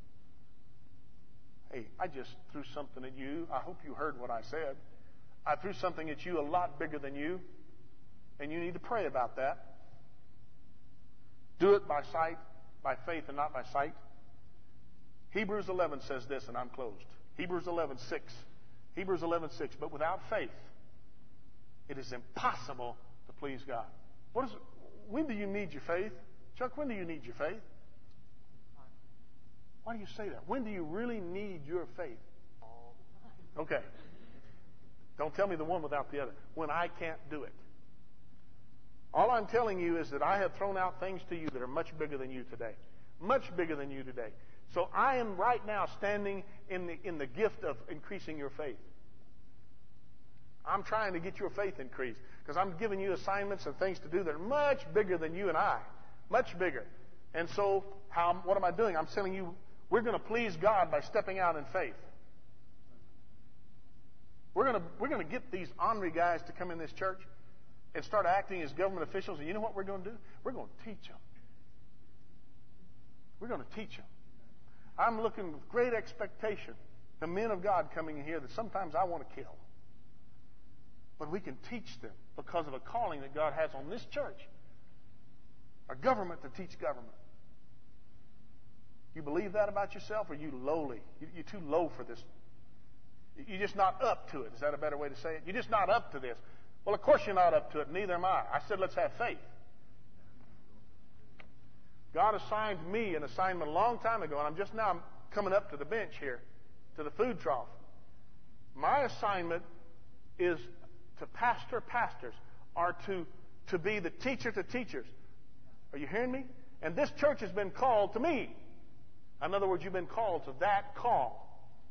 Hey, I just threw something at you. I hope you heard what I said. I threw something at you a lot bigger than you, and you need to pray about that. Do it by sight, by faith, and not by sight. Hebrews 11 says this, and I'm closed. Hebrews 11:6. Hebrews 11:6. But without faith, it is impossible to please God. When do you need your faith? Chuck, when do you need your faith? Why do you say that? When do you really need your faith? Okay. Don't tell me the one without the other. When I can't do it. All I'm telling you is that I have thrown out things to you that are much bigger than you today. Much bigger than you today. So I am right now standing in the gift of increasing your faith. I'm trying to get your faith increased because I'm giving you assignments and things to do that are much bigger than you and I. Much bigger. And so what am I doing? I'm telling you, we're going to please God by stepping out in faith. We're going to get these ornery guys to come in this church and start acting as government officials. And you know what we're going to do? We're going to teach them. We're going to teach them. I'm looking with great expectation the men of God coming in here that sometimes I want to kill. But we can teach them because of a calling that God has on this church. A government to teach government. You believe that about yourself, or are you lowly? You're too low for this. You're just not up to it. Is that a better way to say it? You're just not up to this. Well, of course you're not up to it. Neither am I. I said let's have faith. God assigned me an assignment a long time ago, and I'm just now coming up to the bench here, to the food trough. My assignment is to pastor pastors, or to be the teacher to teachers. Are you hearing me? And this church has been called to me. In other words, you've been called to that call.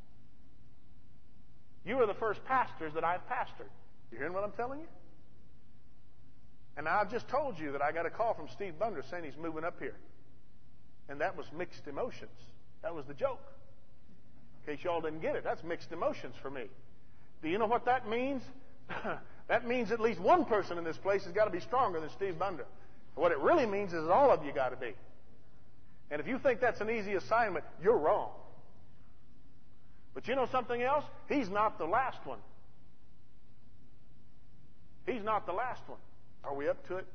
You are the first pastors that I've pastored. You hearing what I'm telling you? And I've just told you that I got a call from Steve Bunder saying he's moving up here. And that was mixed emotions. That was the joke. In case y'all didn't get it, that's mixed emotions for me. Do you know what that means? That means at least one person in this place has got to be stronger than Steve Bunder. What it really means is all of you got to be. And if you think that's an easy assignment, you're wrong. But you know something else? He's not the last one. He's not the last one. Are we up to it?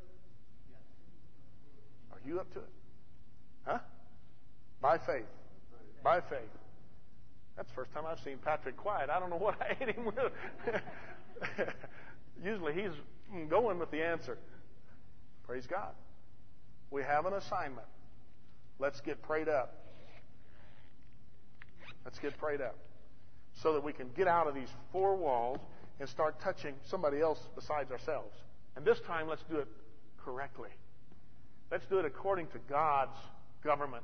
Are you up to it? Huh? By faith. By faith. That's the first time I've seen Patrick quiet. I don't know what I hit him with. Usually he's going with the answer. Praise God. We have an assignment. Let's get prayed up. Let's get prayed up. So that we can get out of these four walls and start touching somebody else besides ourselves. And this time, let's do it correctly. Let's do it according to God's government.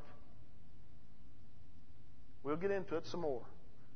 We'll get into it some more.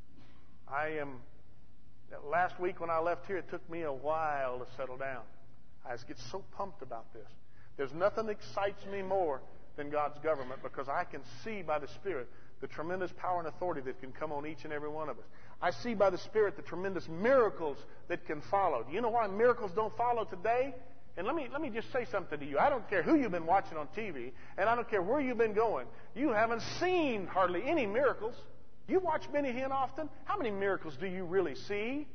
Last week when I left here, it took me a while to settle down. I just get so pumped about this. There's nothing that excites me more than God's government, because I can see by the Spirit the tremendous power and authority that can come on each and every one of us. I see by the Spirit the tremendous miracles that can follow. Do you know why miracles don't follow today? And let me just say something to you. I don't care who you've been watching on TV, and I don't care where you've been going. You haven't seen hardly any miracles. You watch Benny Hinn often. How many miracles do you really see?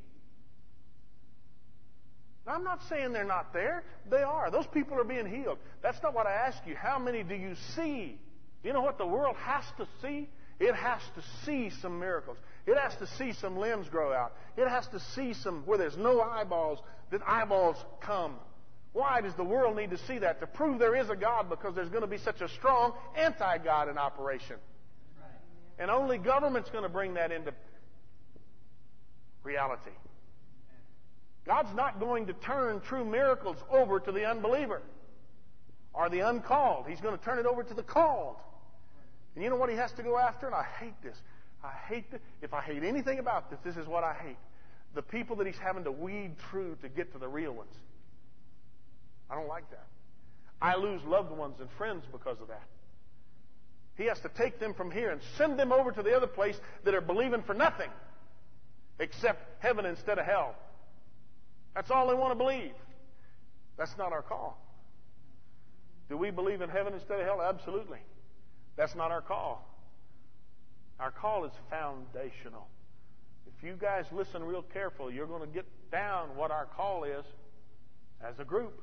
Now, I'm not saying they're not there. They are. Those people are being healed. That's not what I ask you. How many do you see? You know what the world has to see? It has to see some miracles. It has to see some limbs grow out. It has to see some, where there's no eyeballs, that eyeballs come. Why does the world need to see that? To prove there is a God, because there's going to be such a strong anti-God in operation. And only government's going to bring that into reality. God's not going to turn true miracles over to the unbeliever or the uncalled. He's going to turn it over to the called. And you know what he has to go after? And I hate this. If I hate anything about this, this is what I hate. The people that he's having to weed through to get to the real ones. I don't like that. I lose loved ones and friends because of that. He has to take them from here and send them over to the other place that are believing for nothing except heaven instead of hell. That's all they want to believe. That's not our call. Do we believe in heaven instead of hell? Absolutely. That's not our call. Our call is foundational. If you guys listen real carefully, you're going to get down what our call is as a group.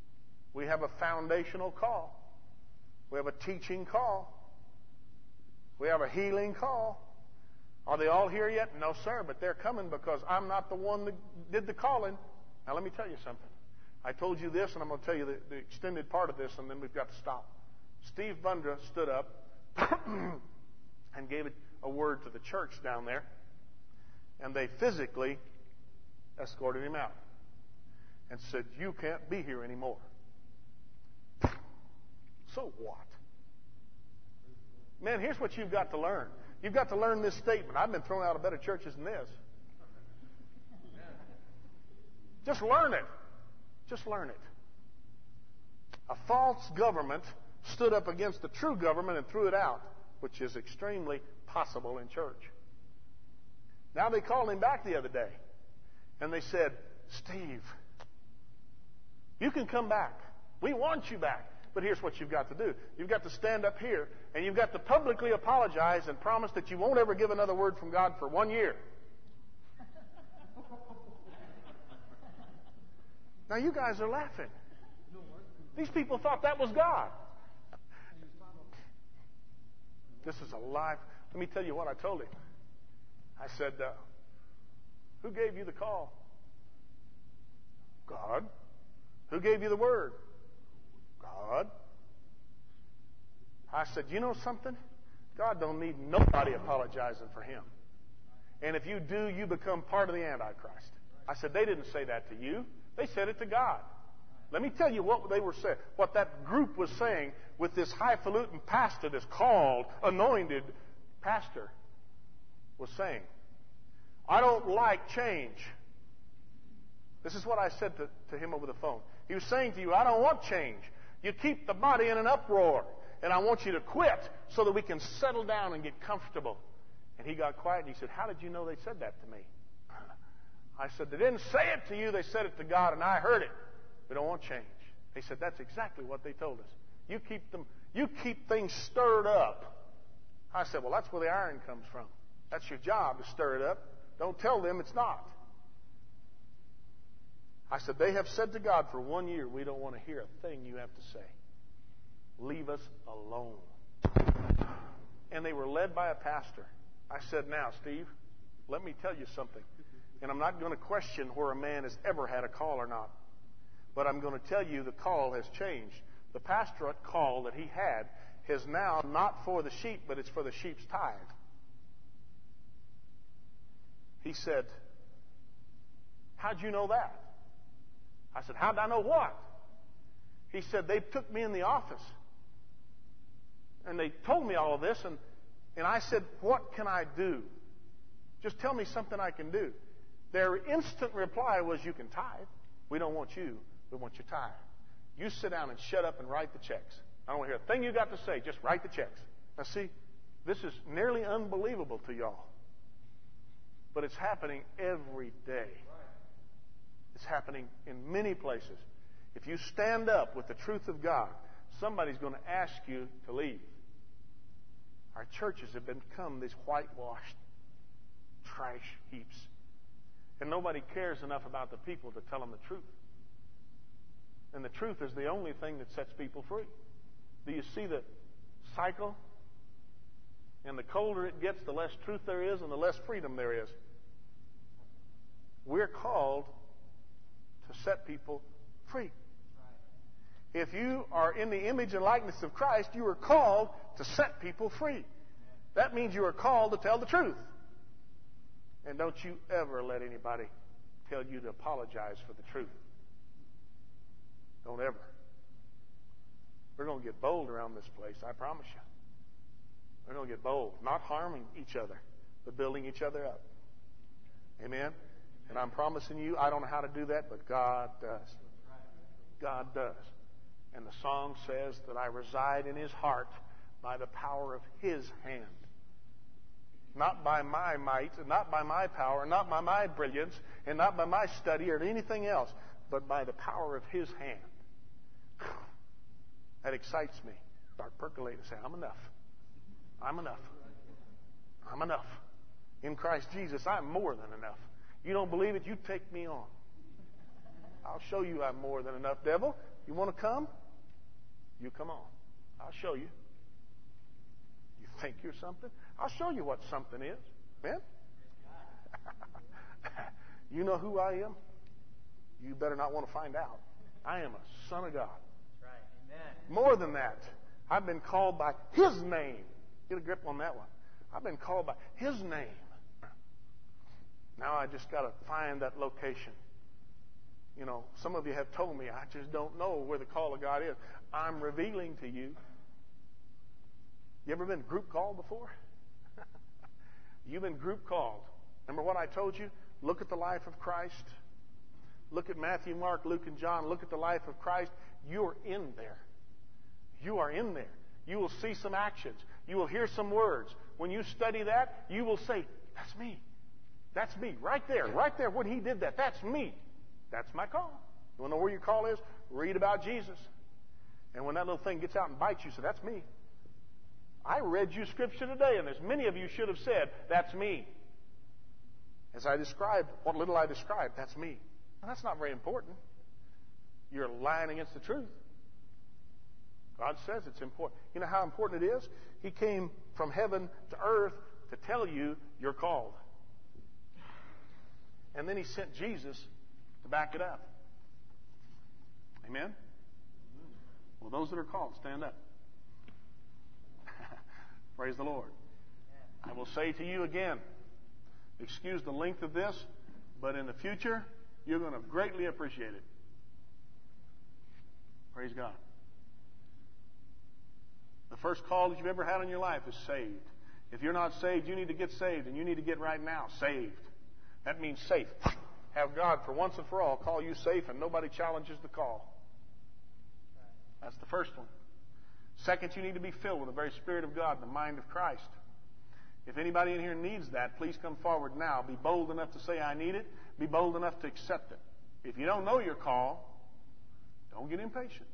We have a foundational call. We have a teaching call. We have a healing call. Are they all here yet? No, sir, but they're coming because I'm not the one that did the calling. Now, let me tell you something. I told you this, and I'm going to tell you the extended part of this, and then we've got to stop. Steve Bundra stood up and gave a word to the church down there, and they physically escorted him out and said, you can't be here anymore. So what? Man, here's what you've got to learn. You've got to learn this statement. I've been thrown out of better churches than this. Just learn it. Just learn it. A false government stood up against the true government and threw it out, which is extremely possible in church. Now they called him back the other day, and they said, Steve, you can come back. We want you back. But here's what you've got to do. You've got to stand up here, and you've got to publicly apologize and promise that you won't ever give another word from God for 1 year. Now, you guys are laughing. These people thought that was God. This is a life. Let me tell you what I told him. I said, who gave you the call? God. Who gave you the word? God. I said, you know something? God don't need nobody apologizing for him. And if you do, you become part of the Antichrist. I said, they didn't say that to you. They said it to God. Let me tell you what they were saying, what that group was saying with this highfalutin pastor, this called, anointed pastor, was saying. I don't like change. This is what I said to him over the phone. He was saying to you, I don't want change. You keep the body in an uproar, and I want you to quit so that we can settle down and get comfortable. And he got quiet, and he said, how did you know they said that to me? I said, they didn't say it to you, they said it to God, and I heard it. We don't want change. He said, that's exactly what they told us. You keep things stirred up. I said, well, that's where the iron comes from. That's your job, to stir it up. Don't tell them it's not. I said, they have said to God for 1 year, we don't want to hear a thing you have to say. Leave us alone. And they were led by a pastor. I said, now, Steve, let me tell you something. And I'm not going to question where a man has ever had a call or not. But I'm going to tell you the call has changed. The pastorate call that he had is now not for the sheep, but it's for the sheep's tithe. He said, how'd you know that? I said, how'd I know what? He said, they took me in the office. And they told me all of this. And I said, what can I do? Just tell me something I can do. Their instant reply was, you can tithe. We don't want you. We want your tithe. You sit down and shut up and write the checks. I don't want to hear a thing you got to say. Just write the checks. Now see, this is nearly unbelievable to y'all. But it's happening every day. It's happening in many places. If you stand up with the truth of God, somebody's going to ask you to leave. Our churches have become these whitewashed trash heaps. And nobody cares enough about the people to tell them the truth. And the truth is the only thing that sets people free. Do you see the cycle? And the colder it gets, the less truth there is and the less freedom there is. We're called to set people free. If you are in the image and likeness of Christ, you are called to set people free. That means you are called to tell the truth. And don't you ever let anybody tell you to apologize for the truth. Don't ever. We're going to get bold around this place, I promise you. We're going to get bold. Not harming each other, but building each other up. Amen? And I'm promising you, I don't know how to do that, but God does. God does. And the song says that I reside in His heart by the power of His hand. Not by my might, not by my power, not by my brilliance, and not by my study or anything else, but by the power of His hand. That excites me. Start percolating and say, I'm enough. I'm enough. I'm enough. In Christ Jesus, I'm more than enough. You don't believe it? You take me on. I'll show you I'm more than enough, devil. You want to come? You come on. I'll show you. You think you're something? I'll show you what something is. Amen? You know who I am? You better not want to find out. I am a son of God. That's right. Amen. More than that, I've been called by His name. Get a grip on that one. I've been called by His name. Now I just got to find that location. You know, some of you have told me, I just don't know where the call of God is. I'm revealing to you. You ever been group called before? You've been group called. Remember what I told you? Look at the life of Christ. Look at Matthew, Mark, Luke, and John. Look at the life of Christ. You're in there. You are in there. You will see some actions. You will hear some words. When you study that, you will say, that's me. That's me. Right there. Right there when He did that. That's me. That's my call. You want to know where your call is? Read about Jesus. And when that little thing gets out and bites you, say, that's me. I read you Scripture today, and as many of you should have said, that's me. As I described, what little I described, that's me. And that's not very important. You're lying against the truth. God says it's important. You know how important it is? He came from heaven to earth to tell you you're called. And then He sent Jesus to back it up. Amen? Well, those that are called, stand up. Praise the Lord. I will say to you again, excuse the length of this, but in the future, you're going to greatly appreciate it. Praise God. The first call that you've ever had in your life is saved. If you're not saved, you need to get saved, and you need to get right now saved. That means safe. Have God, for once and for all, call you safe, and nobody challenges the call. That's the first one. Second, you need to be filled with the very Spirit of God, the mind of Christ. If anybody in here needs that, please come forward now. Be bold enough to say, I need it. Be bold enough to accept it. If you don't know your call, don't get impatient.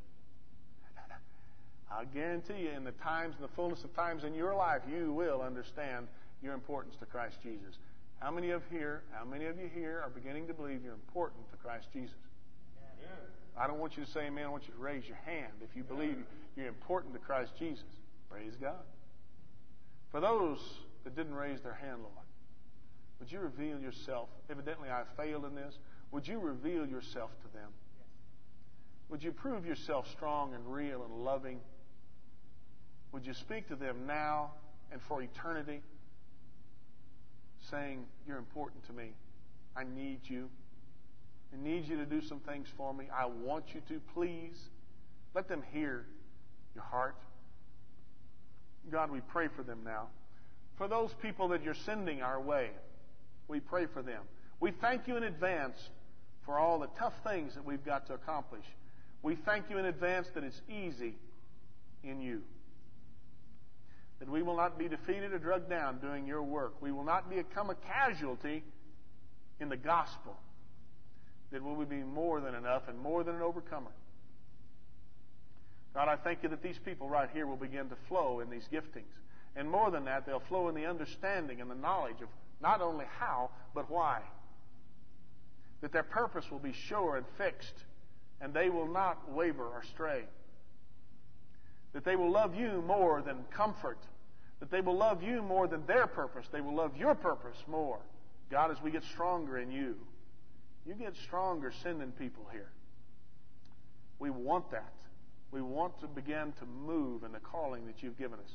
I guarantee you, in the times, in the fullness of times in your life, you will understand your importance to Christ Jesus. How many of you here are beginning to believe you're important to Christ Jesus? Amen. I don't want you to say amen. I want you to raise your hand if you believe you're important to Christ Jesus. Praise God. For those that didn't raise their hand, Lord, would you reveal yourself? Evidently, I failed in this. Would you reveal yourself to them? Would you prove yourself strong and real and loving? Would you speak to them now and for eternity, saying, you're important to me. I need you. I need you to do some things for me. I want you to. Please let them hear your heart. God, we pray for them now. For those people that you're sending our way, we pray for them. We thank you in advance for all the tough things that we've got to accomplish. We thank you in advance that it's easy in you. That we will not be defeated or drugged down doing your work. We will not become a casualty in the gospel. That we will be more than enough and more than an overcomer. God, I thank you that these people right here will begin to flow in these giftings. And more than that, they'll flow in the understanding and the knowledge of not only how, but why. That their purpose will be sure and fixed, and they will not waver or stray. That they will love you more than comfort. That they will love you more than their purpose. They will love your purpose more. God, as we get stronger in you, you get stronger sending people here. We want that. We want to begin to move in the calling that you've given us.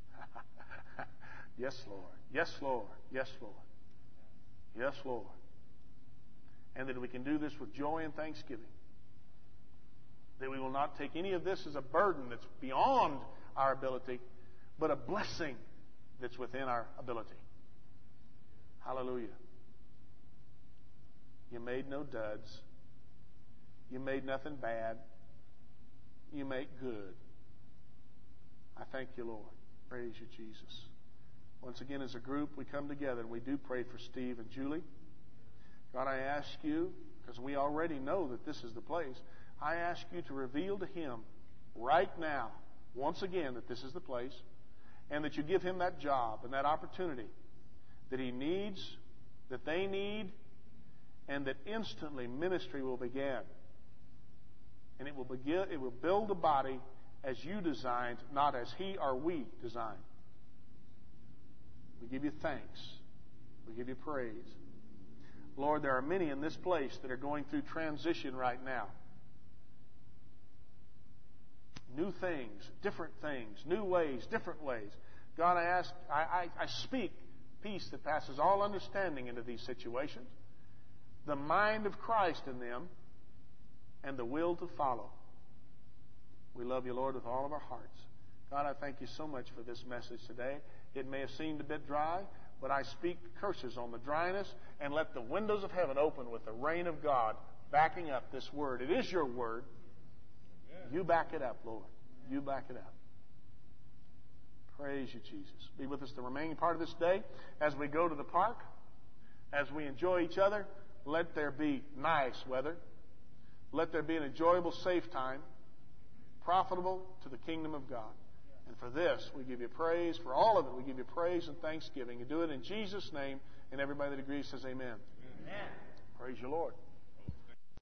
Yes, Lord. Yes, Lord. Yes, Lord. Yes, Lord. And that we can do this with joy and thanksgiving. That we will not take any of this as a burden that's beyond our ability, but a blessing that's within our ability. Hallelujah. You made no duds. You made nothing bad. You make good. I thank you, Lord. Praise you, Jesus. Once again, as a group, we come together and we do pray for Steve and Julie. God, I ask you, because we already know that this is the place, I ask you to reveal to him right now, once again, that this is the place, and that you give him that job and that opportunity that he needs, that they need, and that instantly ministry will begin. And it will build a body as you designed, not as he or we designed. We give you thanks. We give you praise. Lord, there are many in this place that are going through transition right now. New things, new ways, different ways. God, I speak peace that passes all understanding into these situations, the mind of Christ in them, and the will to follow. We love you, Lord, with all of our hearts. God, I thank you so much for this message today. It may have seemed a bit dry, but I speak curses on the dryness, and let the windows of heaven open with the rain of God backing up this word. It is your word. You back it up, Lord. You back it up. Praise you, Jesus. Be with us the remaining part of this day as we go to the park, as we enjoy each other. Let there be nice weather. Let there be an enjoyable, safe time, profitable to the kingdom of God. And for this, we give you praise. For all of it, we give you praise and thanksgiving. You do it in Jesus' name. And everybody that agrees says amen. Amen. Praise you, Lord.